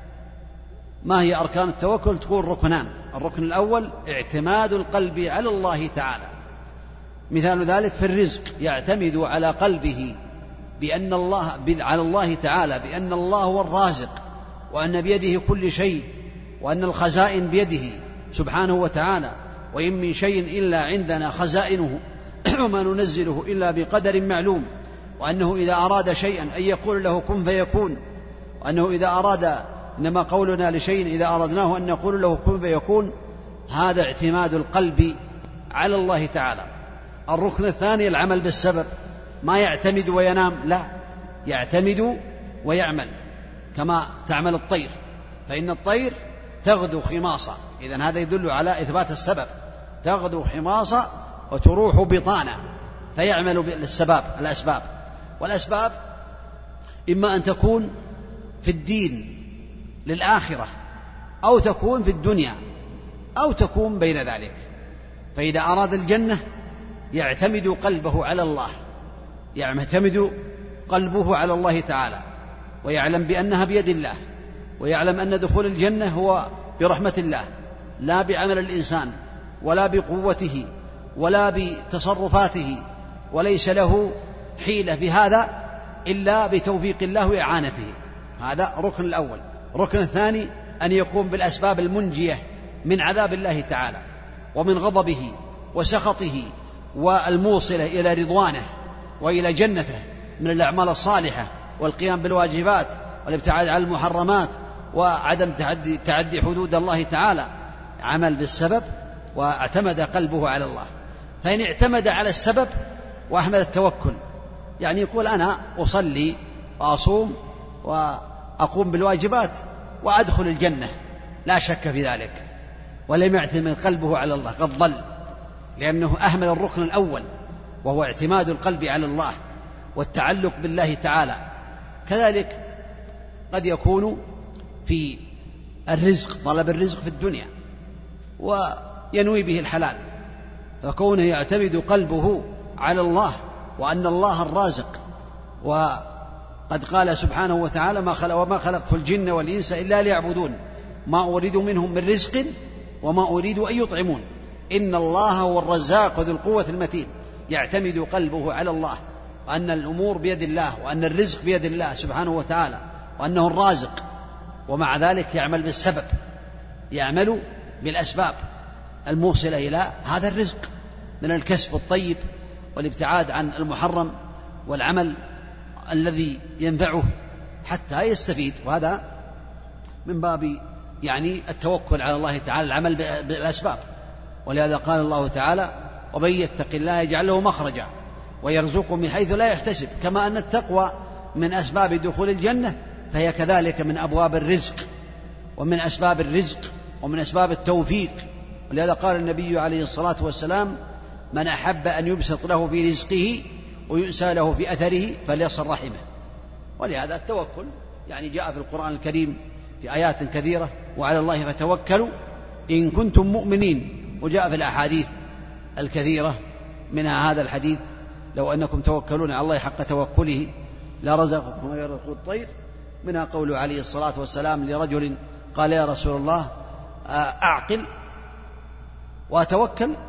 ما هي أركان التوكل تقول ركنان: الركن الأول اعتماد القلب على الله تعالى. مثال ذلك في الرزق: يعتمد على قلبه بأن على الله تعالى بأن الله هو الرازق، وأن بيده كل شيء، وأن الخزائن بيده سبحانه وتعالى، وإن من شيء إلا عندنا خزائنه وما ننزله إلا بقدر معلوم، وأنه إذا أراد شيئا أن يقول له كن فيكون، وأنه إذا أراد، إنما قولنا لشيء إذا أردناه أن نقول له كن فيكون. هذا اعتماد القلب على الله تعالى. الركن الثاني العمل بالسبب، ما يعتمد وينام، لا، يعتمد ويعمل كما تعمل الطير، فإن الطير تغدو خماصة. إذن هذا يدل على إثبات السبب، تغدو خماصة وتروح بطانة، فيعمل الأسباب. والأسباب إما أن تكون في الدين للآخرة، أو تكون في الدنيا، أو تكون بين ذلك. فإذا أراد الجنة يعتمد قلبه على الله، يعتمد قلبه على الله تعالى، ويعلم بأنها بيد الله، ويعلم أن دخول الجنة هو برحمة الله، لا بعمل الإنسان ولا بقوته ولا بتصرفاته، وليس له حيلة في هذا إلا بتوفيق الله وإعانته. هذا ركن الأول. ركن الثاني أن يقوم بالأسباب المنجية من عذاب الله تعالى ومن غضبه وسخطه، والموصلة إلى رضوانه وإلى جنته، من الأعمال الصالحة والقيام بالواجبات والابتعاد عن المحرمات وعدم تعدي حدود الله تعالى. عمل بالسبب واعتمد قلبه على الله. فإن اعتمد على السبب وأحمد التوكل، يعني يقول أنا أصلي وأصوم وأقوم بالواجبات وأدخل الجنة، لا شك في ذلك، ولم يعتمد قلبه على الله، قد ضل، لأنه أهمل الركن الأول وهو اعتماد القلب على الله والتعلق بالله تعالى. كذلك قد يكون في الرزق، طلب الرزق في الدنيا وينوي به الحلال، فكونه يعتمد قلبه على الله وأن الله الرازق. وقد قال سبحانه وتعالى وما خلقت الجن والإنس إلا ليعبدون ما أريد منهم من رزق وما أريد أن يطعمون إن الله هو الرزاق ذو القوة المتين. يعتمد قلبه على الله وأن الأمور بيد الله، وأن الرزق بيد الله سبحانه وتعالى، وأنه الرازق، ومع ذلك يعمل بالسبب، يعمل بالأسباب الموصلة إلى هذا الرزق من الكسب الطيب والابتعاد عن المحرم والعمل الذي ينفعه حتى يستفيد. وهذا من باب يعني التوكل على الله تعالى، العمل بالأسباب. ولهذا قال الله تعالى ومن يتق الله يجعل له مخرجا ويرزقه من حيث لا يحتسب. كما أن التقوى من أسباب دخول الجنة، فهي كذلك من أبواب الرزق ومن أسباب الرزق ومن أسباب التوفيق. ولهذا قال النبي عليه الصلاة والسلام من أحب أن يبسط له في رزقه ويؤسى له في أثره فليصل رحمه. ولهذا التوكل يعني جاء في القرآن الكريم في آيات كثيرة: وعلى الله فتوكلوا إن كنتم مؤمنين. وجاء في الأحاديث الكثيرة منها هذا الحديث: لو أنكم توكلون على الله حق توكله لرزقكم كما يرزق الطير. منها قول عليه الصلاة والسلام لرجل قال يا رسول الله أعقل وأتوكل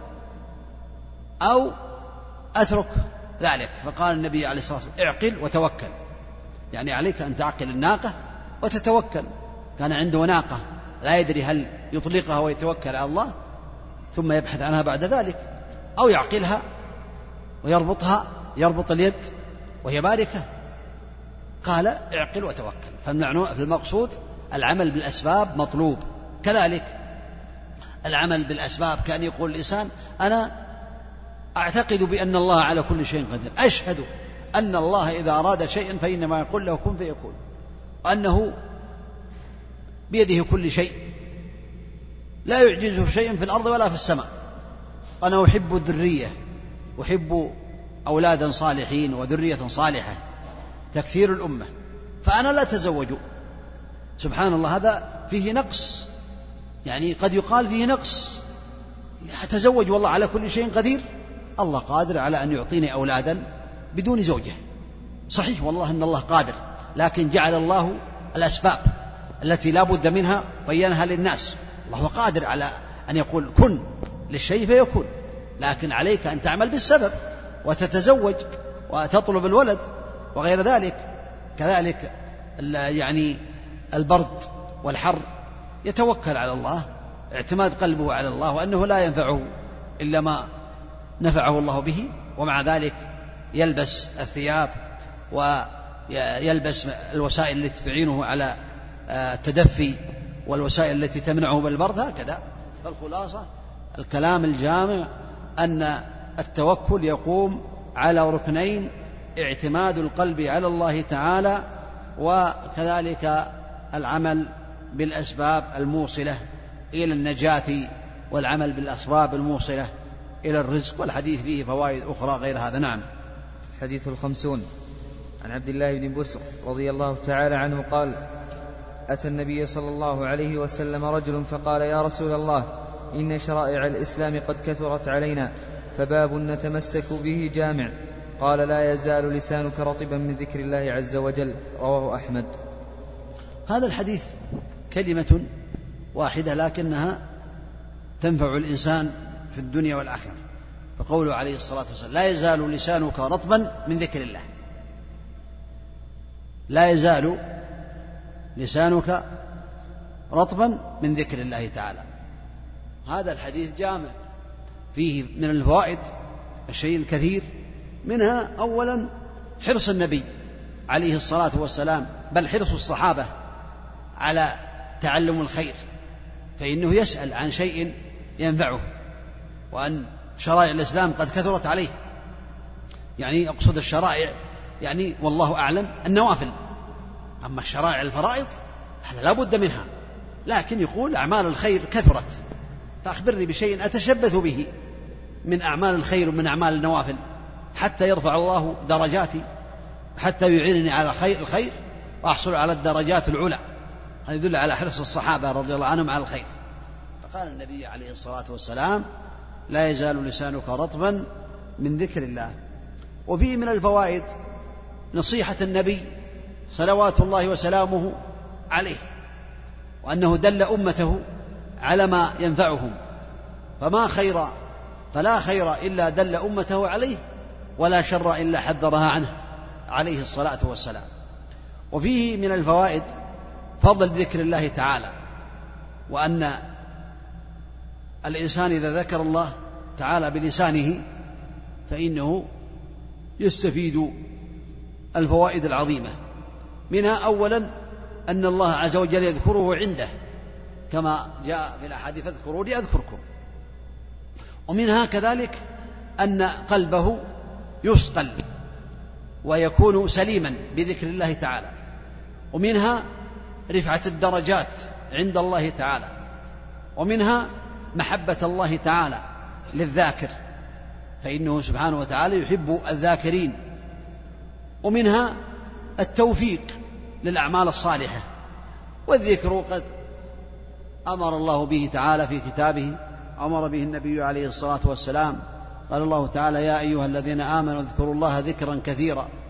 أو أترك ذلك؟ فقال النبي عليه الصلاة والسلام اعقل وتوكل، يعني عليك أن تعقل الناقة وتتوكل. كان عنده ناقة لا يدري هل يطلقها ويتوكل على الله ثم يبحث عنها بعد ذلك، أو يعقلها ويربطها، يربط اليد وهي باركة. قال اعقل وتوكل. فالمقصود العمل بالأسباب مطلوب. كذلك العمل بالأسباب كأن يقول الإنسان أنا أعتقد بأن الله على كل شيء قدير، أشهد أن الله إذا أراد شيئا فإنما يقول له كن فيكون، وأنه بيده كل شيء لا يعجزه شيء في الأرض ولا في السماء. أنا أحب الذرية، أحب أولادا صالحين وذرية صالحة تكثير الأمة، فأنا لا أتزوج. سبحان الله، هذا فيه نقص، يعني قد يقال فيه نقص، أتزوج والله على كل شيء قدير. الله قادر على أن يعطيني أولادا بدون زوجة، صحيح والله أن الله قادر، لكن جعل الله الأسباب التي لا بد منها بينها للناس. الله قادر على أن يقول كن للشيء فيكون، لكن عليك أن تعمل بالسبب وتتزوج وتطلب الولد وغير ذلك. كذلك يعني البرد والحر يتوكل على الله، اعتماد قلبه على الله وأنه لا ينفعه إلا ما نفعه الله به، ومع ذلك يلبس الثياب ويلبس الوسائل التي تعينه على التدفي والوسائل التي تمنعه بالبرد هكذا. فالخلاصة الكلام الجامع أن التوكل يقوم على ركنين: اعتماد القلب على الله تعالى، وكذلك العمل بالأسباب الموصلة إلى النجاة والعمل بالأسباب الموصلة إلى الرزق. والحديث فيه فوائد أخرى غير هذا. نعم. حديث 50 عن عبد الله بن بسر رضي الله تعالى عنه قال: أتى النبي صلى الله عليه وسلم رجل فقال: يا رسول الله، إن شرائع الإسلام قد كثرت علينا، فباب نتمسك به جامع. قال: لا يزال لسانك رطبا من ذكر الله عز وجل. رواه أحمد. هذا الحديث كلمة واحدة لكنها تنفع الإنسان في الدنيا والآخرة. فقوله عليه الصلاة والسلام: لا يزال لسانك رطبا من ذكر الله. لا يزال لسانك رطبا من ذكر الله تعالى. هذا الحديث جامع، فيه من الفوائد الشيء الكثير، منها أولا حرص النبي عليه الصلاة والسلام، بل حرص الصحابة على تعلم الخير، فإنه يسأل عن شيء ينفعه، وأن شرائع الإسلام قد كثرت عليه. يعني أقصد الشرائع يعني والله أعلم النوافل، أما الشرائع الفرائض هذا لا بد منها، لكن يقول أعمال الخير كثرت، فأخبرني بشيء أتشبث به من أعمال الخير ومن أعمال النوافل حتى يرفع الله درجاتي، حتى يعينني على الخير وأحصل على الدرجات العلى. هذا يدل على حرص الصحابة رضي الله عنهم على الخير. فقال النبي عليه الصلاة والسلام: لا يزال لسانك رطبا من ذكر الله. وفيه من الفوائد نصيحة النبي صلوات الله وسلامه عليه، وأنه دل أمته على ما ينفعهم، فلا خير إلا دل أمته عليه، ولا شر إلا حذرها عنه عليه الصلاة والسلام. وفيه من الفوائد فضل ذكر الله تعالى، وأن الإنسان إذا ذكر الله تعالى بلسانه فإنه يستفيد الفوائد العظيمة. منها أولا أن الله عز وجل يذكره عنده كما جاء في الأحاديث: اذكروني أذكركم. ومنها كذلك أن قلبه يصقل ويكون سليما بذكر الله تعالى. ومنها رفعة الدرجات عند الله تعالى. ومنها محبة الله تعالى للذاكر، فإنه سبحانه وتعالى يحب الذاكرين. ومنها التوفيق للأعمال الصالحة، والذكر قد أمر الله به تعالى في كتابه، أمر به النبي عليه الصلاة والسلام. قال الله تعالى: يا أيها الذين آمنوا اذكروا الله ذكرا كثيرا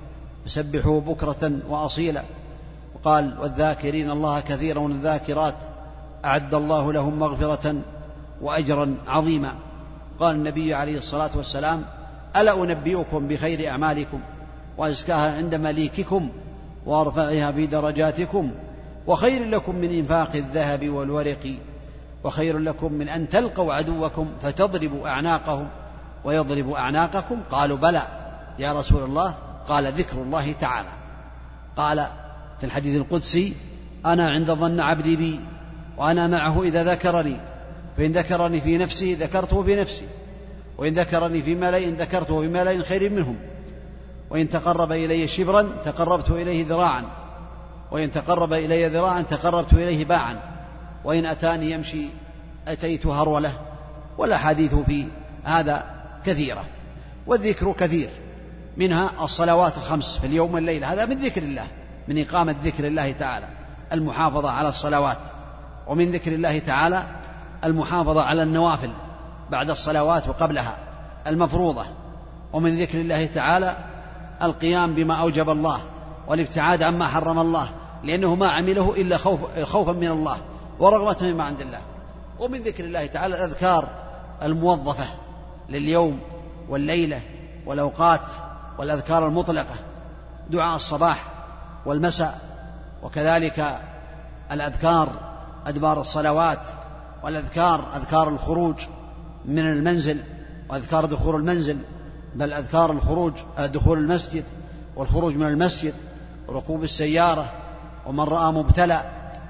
فسبحوا بكرة وأصيلا. وقال والذاكرين الله كثيرا والذاكرات أعد الله لهم مغفرة وأجرا عظيما. قال النبي عليه الصلاة والسلام ألا أنبئكم بخير أعمالكم وأزكاها عند مليككم وأرفعها في درجاتكم وخير لكم من إنفاق الذهب والورق وخير لكم من أن تلقوا عدوكم فتضربوا أعناقهم ويضرب أعناقكم. قالوا بلى يا رسول الله. قال ذكر الله تعالى. قال في الحديث القدسي أنا عند ظن عبدي بي وأنا معه إذا ذكرني فإن ذكرني في نفسه ذكرته في نفسي وإن ذكرني في ملأ ذكرته في ملأ خير منهم وإن تقرب إلي شبرا تقربت إليه ذراعا وإن تقرب إلي ذراعا تقربت إليه باعا وإن أتاني يمشي أتيت هرولة. والأحاديث في هذا كثيرة والذكر كثير، منها الصلوات الخمس في اليوم والليلة، هذا من ذكر الله، من إقامة ذكر الله تعالى المحافظة على الصلوات، ومن ذكر الله تعالى المحافظة على النوافل بعد الصلوات وقبلها المفروضة، ومن ذكر الله تعالى القيام بما أوجب الله والابتعاد عما حرم الله، لأنه ما عمله إلا خوفا من الله ورغبة مما عند الله. ومن ذكر الله تعالى الأذكار الموظفة لليوم والليلة والأوقات والأذكار المطلقة، دعاء الصباح والمساء، وكذلك الأذكار أدبار الصلوات، والأذكار أذكار الخروج من المنزل وأذكار دخول المنزل، بل أذكار الخروج دخول المسجد والخروج من المسجد وركوب السيارة ومن رأى مبتلى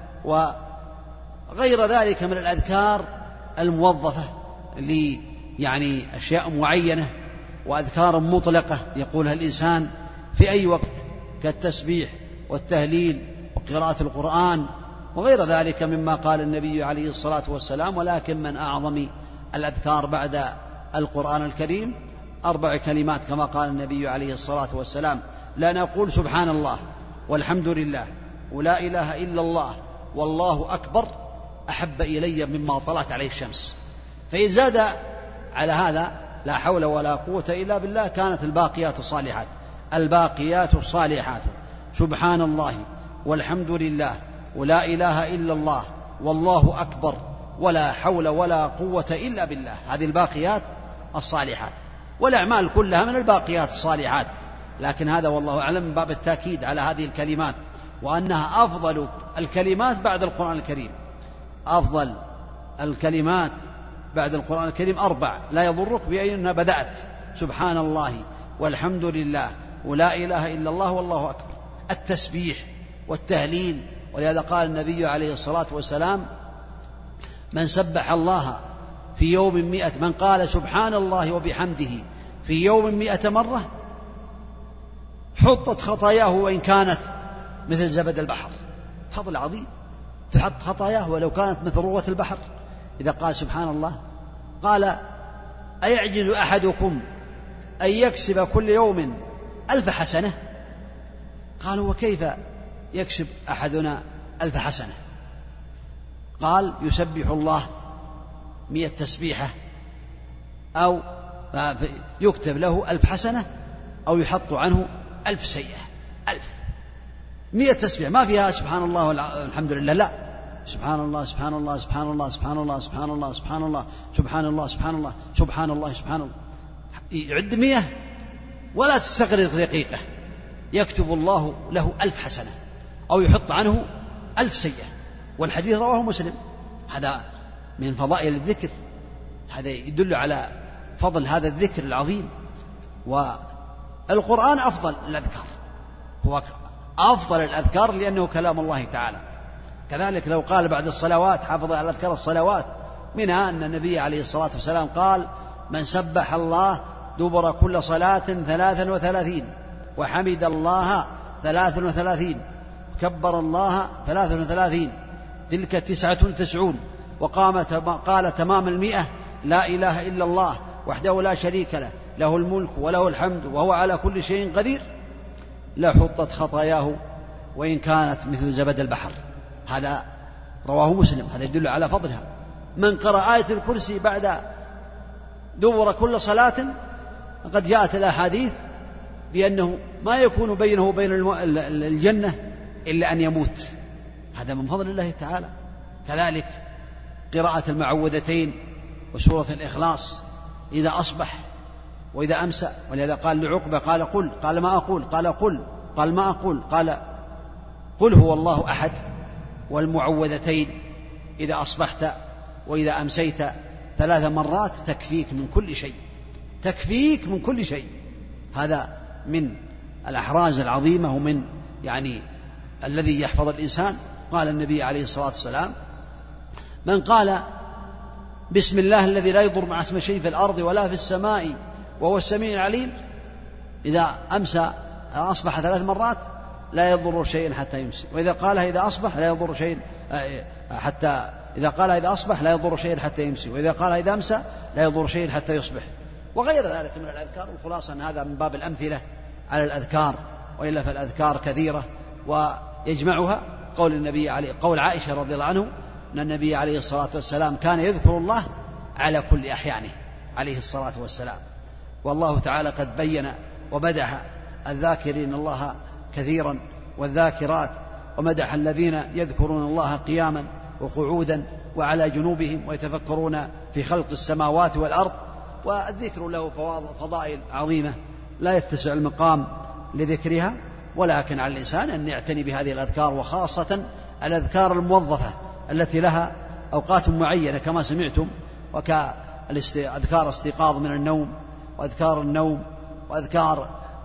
وغير ذلك من الأذكار الموظفة يعني أشياء معينة، وأذكار مطلقة يقولها الإنسان في أي وقت كالتسبيح والتهليل وقراءة القرآن وغير ذلك مما قال النبي عليه الصلاة والسلام. ولكن من أعظم الأذكار بعد القرآن الكريم 4 كلمات كما قال النبي عليه الصلاة والسلام: لا نقول سبحان الله والحمد لله ولا إله إلا الله والله أكبر أحب إلي مما طلعت عليه الشمس. فإن زاد على هذا لا حول ولا قوة إلا بالله كانت الباقيات الصالحات. الباقيات الصالحات سبحان الله والحمد لله ولا إله إلا الله والله أكبر ولا حول ولا قوة إلا بالله، هذه الباقيات الصالحات، والأعمال كلها من الباقيات الصالحات، لكن هذا والله أعلم من باب التأكيد على هذه الكلمات، وأنها أفضل الكلمات بعد القرآن الكريم. أفضل الكلمات بعد القرآن الكريم 4 لا يضرك بأين بدأت: سبحان الله والحمد لله ولا إله إلا الله والله أكبر. التسبيح والتهليل، ولهذا قال النبي عليه الصلاة والسلام: من سبح الله في يوم 100، من قال سبحان الله وبحمده في يوم 100 مرة حطت خطاياه وإن كانت مثل زبد البحر. فضل عظيم، تحط خطاياه ولو كانت مثل روة البحر إذا قال سبحان الله. قال: أيعجز أحدكم أن يكسب كل يوم 1000 حسنة؟ قالوا: وكيف يكسب أحدنا 1000 حسنة؟ قال: يسبح الله 100 تسبيحة، أو يكتب له 1000 حسنة، أو يحط عنه 1000 سيئة. 100 تسبيح ما فيها سبحان الله والحمد لله، لا، سبحان الله سبحان الله سبحان الله سبحان الله سبحان الله سبحان الله سبحان الله سبحان الله سبحان الله سبحان الله، يعد 100 ولا تستغرق دقيقة، يكتب الله له 1000 حسنة أو يحط عنه 1000 سيئة. والحديث رواه مسلم. هذا من فضائل الذكر، هذا يدل على فضل هذا الذكر العظيم. والقرآن أفضل الأذكار، هو أفضل الأذكار لأنه كلام الله تعالى. كذلك لو قال بعد الصلوات حافظ على أذكار الصلوات، منها أن النبي عليه الصلاة والسلام قال: من سبح الله دبر كل صلاة 33 وحمد الله 33 وكبر الله 33 تلك 99 قال تمام 100: لا إله إلا الله وحده لا شريك له له الملك وله الحمد وهو على كل شيء قدير، لحطت خطاياه وإن كانت مثل زبد البحر. هذا رواه مسلم، هذا يدل على فضلها. من قرأ آية الكرسي بعد دبر كل صلاة، قد جاءت الأحاديث بأنه ما يكون بينه وبين الجنة إلا أن يموت، هذا من فضل الله تعالى. كذلك قراءة المعوذتين وسورة الإخلاص إذا أصبح وإذا أمسى، ولهذا قال لعقبة قال قل، قال ما أقول، قال قل، قال ما أقول، قال قل هو الله أحد والمعوذتين إذا أصبحت وإذا أمسيت 3 مرات تكفيك من كل شيء، تكفيك من كل شيء. هذا من الأحراز العظيمة ومن الذي يحفظ الإنسان. قال النبي عليه الصلاة والسلام: من قال بسم الله الذي لا يضر مع اسمه شيء في الأرض ولا في السماء وهو السميع العليم، إذا أمسى أصبح 3 مرات لا يضر شيئا حتى يمسي، وإذا قالها إذا أصبح لا يضر شيئا إذا قالها إذا أصبح لا يضر شيئا حتى يمسي، وإذا قالها إذا أمسى لا يضر شيئا حتى يصبح، وغير ذلك من الأذكار. والخلاصة أن هذا من باب الأمثلة على الأذكار، وإلا فالأذكار كثيرة ويجمعها قول عائشة رضي الله عنه أن النبي عليه الصلاة والسلام كان يذكر الله على كل أحيانه عليه الصلاة والسلام. والله تعالى قد بين ومدح الذاكرين الله كثيرا والذاكرات، ومدح الذين يذكرون الله قياما وقعودا وعلى جنوبهم ويتفكرون في خلق السماوات والأرض. والذكر له فضائل عظيمة لا يتسع المقام لذكرها، ولكن على الإنسان أن يعتني بهذه الأذكار، وخاصة الأذكار الموظفة التي لها أوقات معينة كما سمعتم، وكأذكار استيقاظ من النوم، وأذكار النوم، وأذكار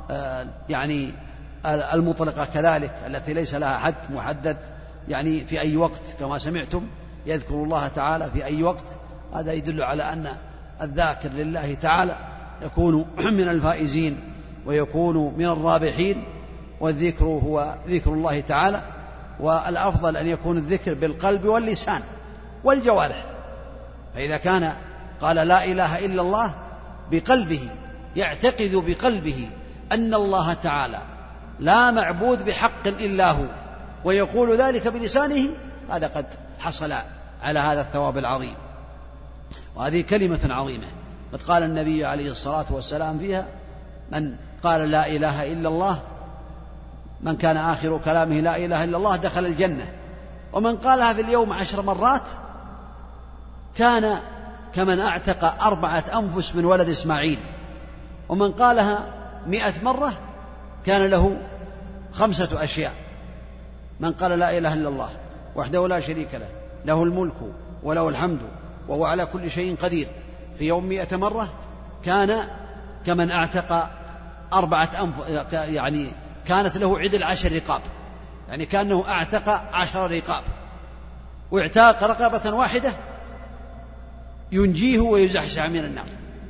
المطلقة كذلك التي ليس لها حد محدد في أي وقت كما سمعتم يذكر الله تعالى في أي وقت. هذا يدل على أن الذاكر لله تعالى يكون من الفائزين ويكون من الرابحين، والذكر هو ذكر الله تعالى، والأفضل أن يكون الذكر بالقلب واللسان والجوارح. فإذا كان قال لا إله إلا الله بقلبه، يعتقد بقلبه أن الله تعالى لا معبود بحق إلا هو، ويقول ذلك بلسانه، هذا قد حصل على هذا الثواب العظيم. وهذه كلمة عظيمة قد قال النبي عليه الصلاة والسلام فيها: من قال لا إله إلا الله، من كان آخر كلامه لا إله إلا الله دخل الجنة، ومن قالها في اليوم 10 مرات كان كمن أعتق 4 أنفس من ولد إسماعيل، ومن قالها 100 مرة كان له 5 أشياء: من قال لا إله إلا الله وحده لا شريك له، له الملك وله الحمد وهو على كل شيء قدير، في يوم 100 مرة كان كمن أعتق 4 أنفس، كانت له عدل 10 رقاب، كأنه أعتق 10 رقاب، واعتاق رقبة واحدة ينجيه ويزحزح من النار،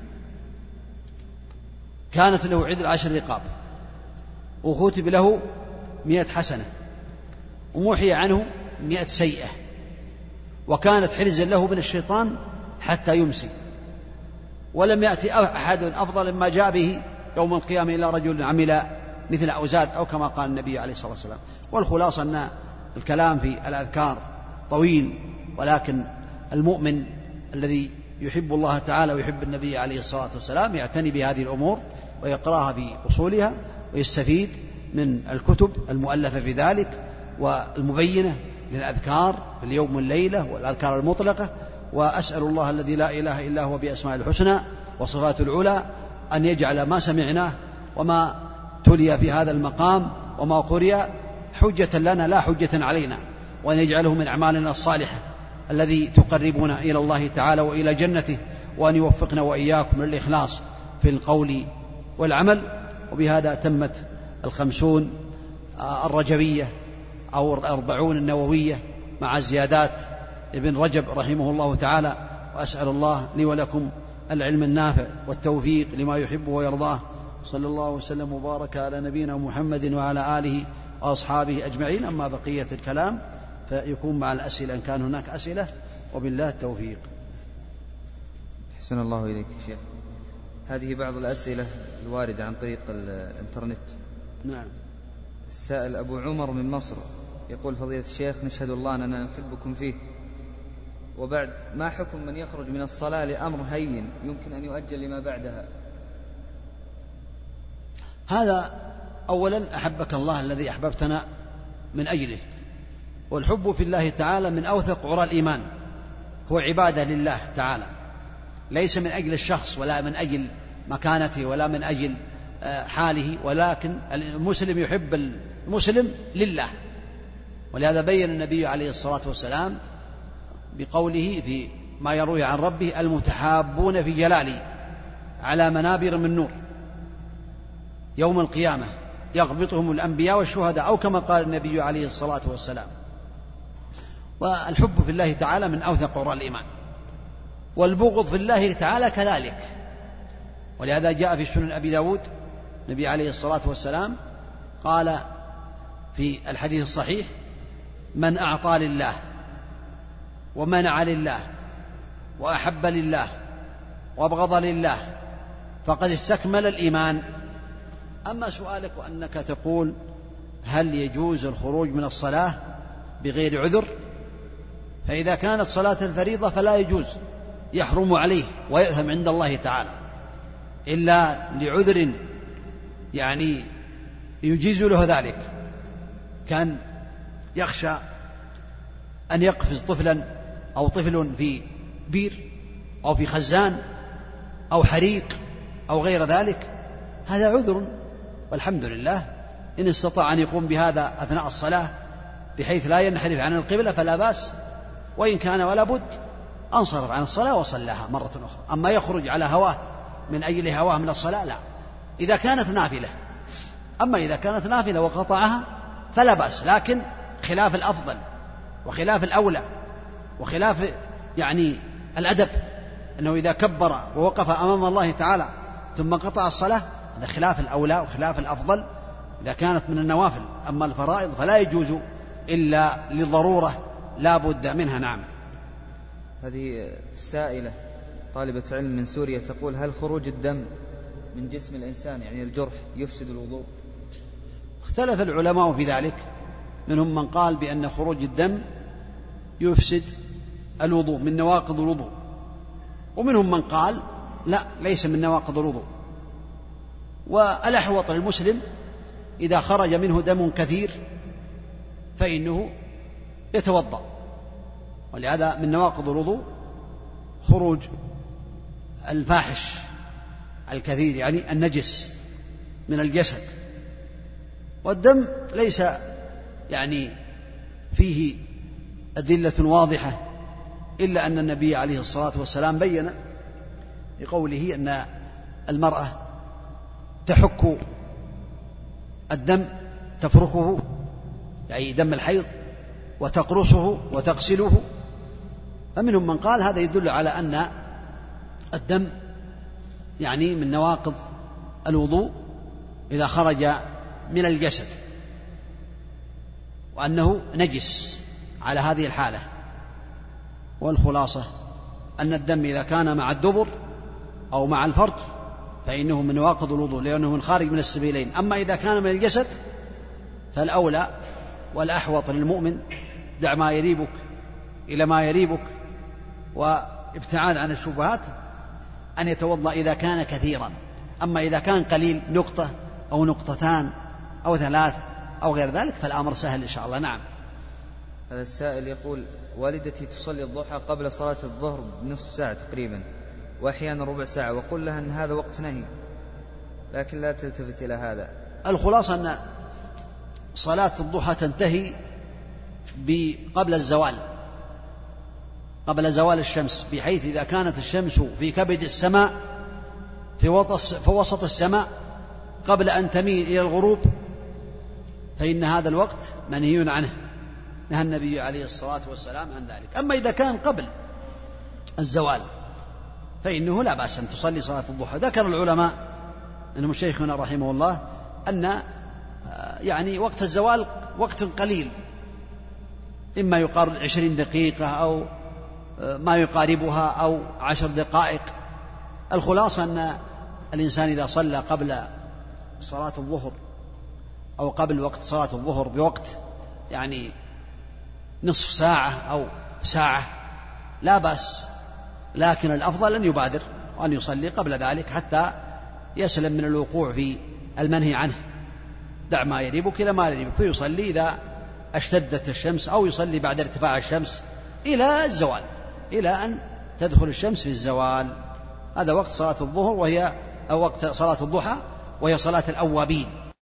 كانت له عدل 10 رقاب، وكتب له 100 حسنة، وموحي عنه 100 سيئة، وكانت حرزا له من الشيطان حتى يمسي. ولم يأتي أحد أفضل مما جاء به يوم القيامة إلا رجل عمل مثل أوزاد، أو كما قال النبي عليه الصلاة والسلام. والخلاصة أن الكلام في الأذكار طويل، ولكن المؤمن الذي يحب الله تعالى ويحب النبي عليه الصلاة والسلام يعتني بهذه الأمور ويقرأها في أصولها، ويستفيد من الكتب المؤلفة في ذلك والمبينة للأذكار في اليوم والليلة والأذكار المطلقة. وأسأل الله الذي لا إله إلا هو بأسماء الحسنى وصفات العلى أن يجعل ما سمعناه وما تلي في هذا المقام وما قرئ حجة لنا لا حجة علينا، وأن يجعله من أعمالنا الصالحة الذي تقربنا إلى الله تعالى وإلى جنته، وأن يوفقنا وإياكم للإخلاص في القول والعمل. وبهذا تمت 50 الرجبية أو 40 النووية مع زيادات ابن رجب رحمه الله تعالى. وأسأل الله لي ولكم العلم النافع والتوفيق لما يحبه ويرضاه. صلى الله وسلم وبارك على نبينا محمد وعلى آله وأصحابه أجمعين. أما بقية الكلام فيكون مع الأسئلة إن كان هناك أسئلة، وبالله التوفيق. أحسن الله إليك شيخ. هذه بعض الأسئلة الواردة عن طريق الإنترنت. نعم. السائل أبو عمر من مصر يقول: فضيلة الشيخ، نشهد الله أننا نحبكم فيه، وبعد ما حكم من يخرج من الصلاة لأمر هين يمكن أن يؤجل لما بعدها؟ هذا أولا أحبك الله الذي أحببتنا من أجله، والحب في الله تعالى من أوثق عرى الإيمان، هو عبادة لله تعالى، ليس من أجل الشخص ولا من أجل مكانته ولا من أجل حاله، ولكن المسلم يحب المسلم لله. ولهذا بين النبي عليه الصلاة والسلام بقوله في ما يروي عن ربه: المتحابون في جلالي على منابر من نور يوم القيامة يغبطهم الأنبياء والشهداء، أو كما قال النبي عليه الصلاة والسلام. والحب في الله تعالى من أوثق عرى الإيمان، والبغض في الله تعالى كذلك. ولهذا جاء في سنن أبي داود النبي عليه الصلاة والسلام قال في الحديث الصحيح: من أعطى لله ومنع لله وأحب لله وأبغض لله فقد استكمل الإيمان. أما سؤالك وأنك تقول هل يجوز الخروج من الصلاة بغير عذر، فإذا كانت صلاة الفريضة فلا يجوز، يحرم عليه ويأثم عند الله تعالى، إلا لعذر يعني يجيز له ذلك، كان يخشى أن يقفز طفلا أو طفل في بير أو في خزان أو حريق أو غير ذلك، هذا عذر، والحمد لله إن استطاع أن يقوم بهذا أثناء الصلاة بحيث لا ينحرف عن القبلة فلا بأس، وإن كان ولا بد أنصرف عن الصلاة وصلاها مرة أخرى. أما يخرج على هواه من أجل هواه من الصلاة لا، إذا كانت نافلة. أما إذا كانت نافلة وقطعها فلا بأس، لكن خلاف الأفضل وخلاف الأولى وخلاف يعني الأدب، أنه إذا كبر ووقف أمام الله تعالى ثم قطع الصلاة هذا خلاف الأولى وخلاف الأفضل إذا كانت من النوافل. أما الفرائض فلا يجوز إلا لضرورة لا بد منها. نعم. هذه السائلة طالبة علم من سوريا تقول: هل خروج الدم من جسم الإنسان يعني الجرح يفسد الوضوء؟ اختلف العلماء في ذلك، منهم من قال بأن خروج الدم يفسد الوضوء من نواقض الوضوء، ومنهم من قال لا، ليس من نواقض الوضوء. والأحوط للمسلم إذا خرج منه دم كثير فإنه يتوضأ، ولهذا من نواقض الوضوء خروج الفاحش الكثير يعني النجس من الجسد، والدم ليس يعني فيه أدلة واضحة، إلا أن النبي عليه الصلاة والسلام بين بقوله أن المرأة تحك الدم، تفركه يعني دم الحيض، وتقرصه وتغسله. فمنهم من قال هذا يدل على أن الدم يعني من نواقض الوضوء إذا خرج من الجسد، وأنه نجس على هذه الحالة. والخلاصة أن الدم إذا كان مع الدبر أو مع الفرج فإنه من نواقض الوضوء، لأنه من خارج من السبيلين. أما إذا كان من الجسد فالأولى والأحوط للمؤمن دع ما يريبك إلى ما يريبك، وابتعاد عن الشبهات، أن يتوضأ إذا كان كثيرا. أما إذا كان قليل، نقطة أو نقطتان أو ثلاث أو غير ذلك، فالأمر سهل إن شاء الله. نعم. هذا السائل يقول: والدتي تصلي الضحى قبل صلاة الظهر بنصف ساعة تقريبا، وأحيانا ربع ساعة، وقل لها أن هذا وقت نهي، لكن لا تلتفت إلى هذا. الخلاصة أن صلاة الضحى تنتهي قبل الزوال، قبل زوال الشمس، بحيث إذا كانت الشمس في كبد السماء في وسط السماء قبل أن تميل إلى الغروب فإن هذا الوقت منهي عنه، نهى النبي عليه الصلاة والسلام عن ذلك. أما إذا كان قبل الزوال فإنه لا بأس أن تصلي صلاة الضحى. ذكر العلماء أنهم شيخنا رحمه الله أن يعني وقت الزوال وقت قليل، إما يقارب 20 دقيقة أو ما يقاربها أو 10 دقائق. الخلاصة أن الإنسان إذا صلى قبل صلاة الظهر أو قبل وقت صلاة الظهر بوقت يعني نصف ساعة أو ساعة لا بأس، لكن الأفضل أن يبادر وأن يصلي قبل ذلك حتى يسلم من الوقوع في المنهي عنه. دع ما يريبك إلى ما يريبك، فيصلي إذا اشتدت الشمس، أو يصلي بعد ارتفاع الشمس إلى الزوال، إلى أن تدخل الشمس في الزوال. هذا وقت صلاة الظهر، وهي أو وقت صلاة الضحى، وهي صلاة الأوابين.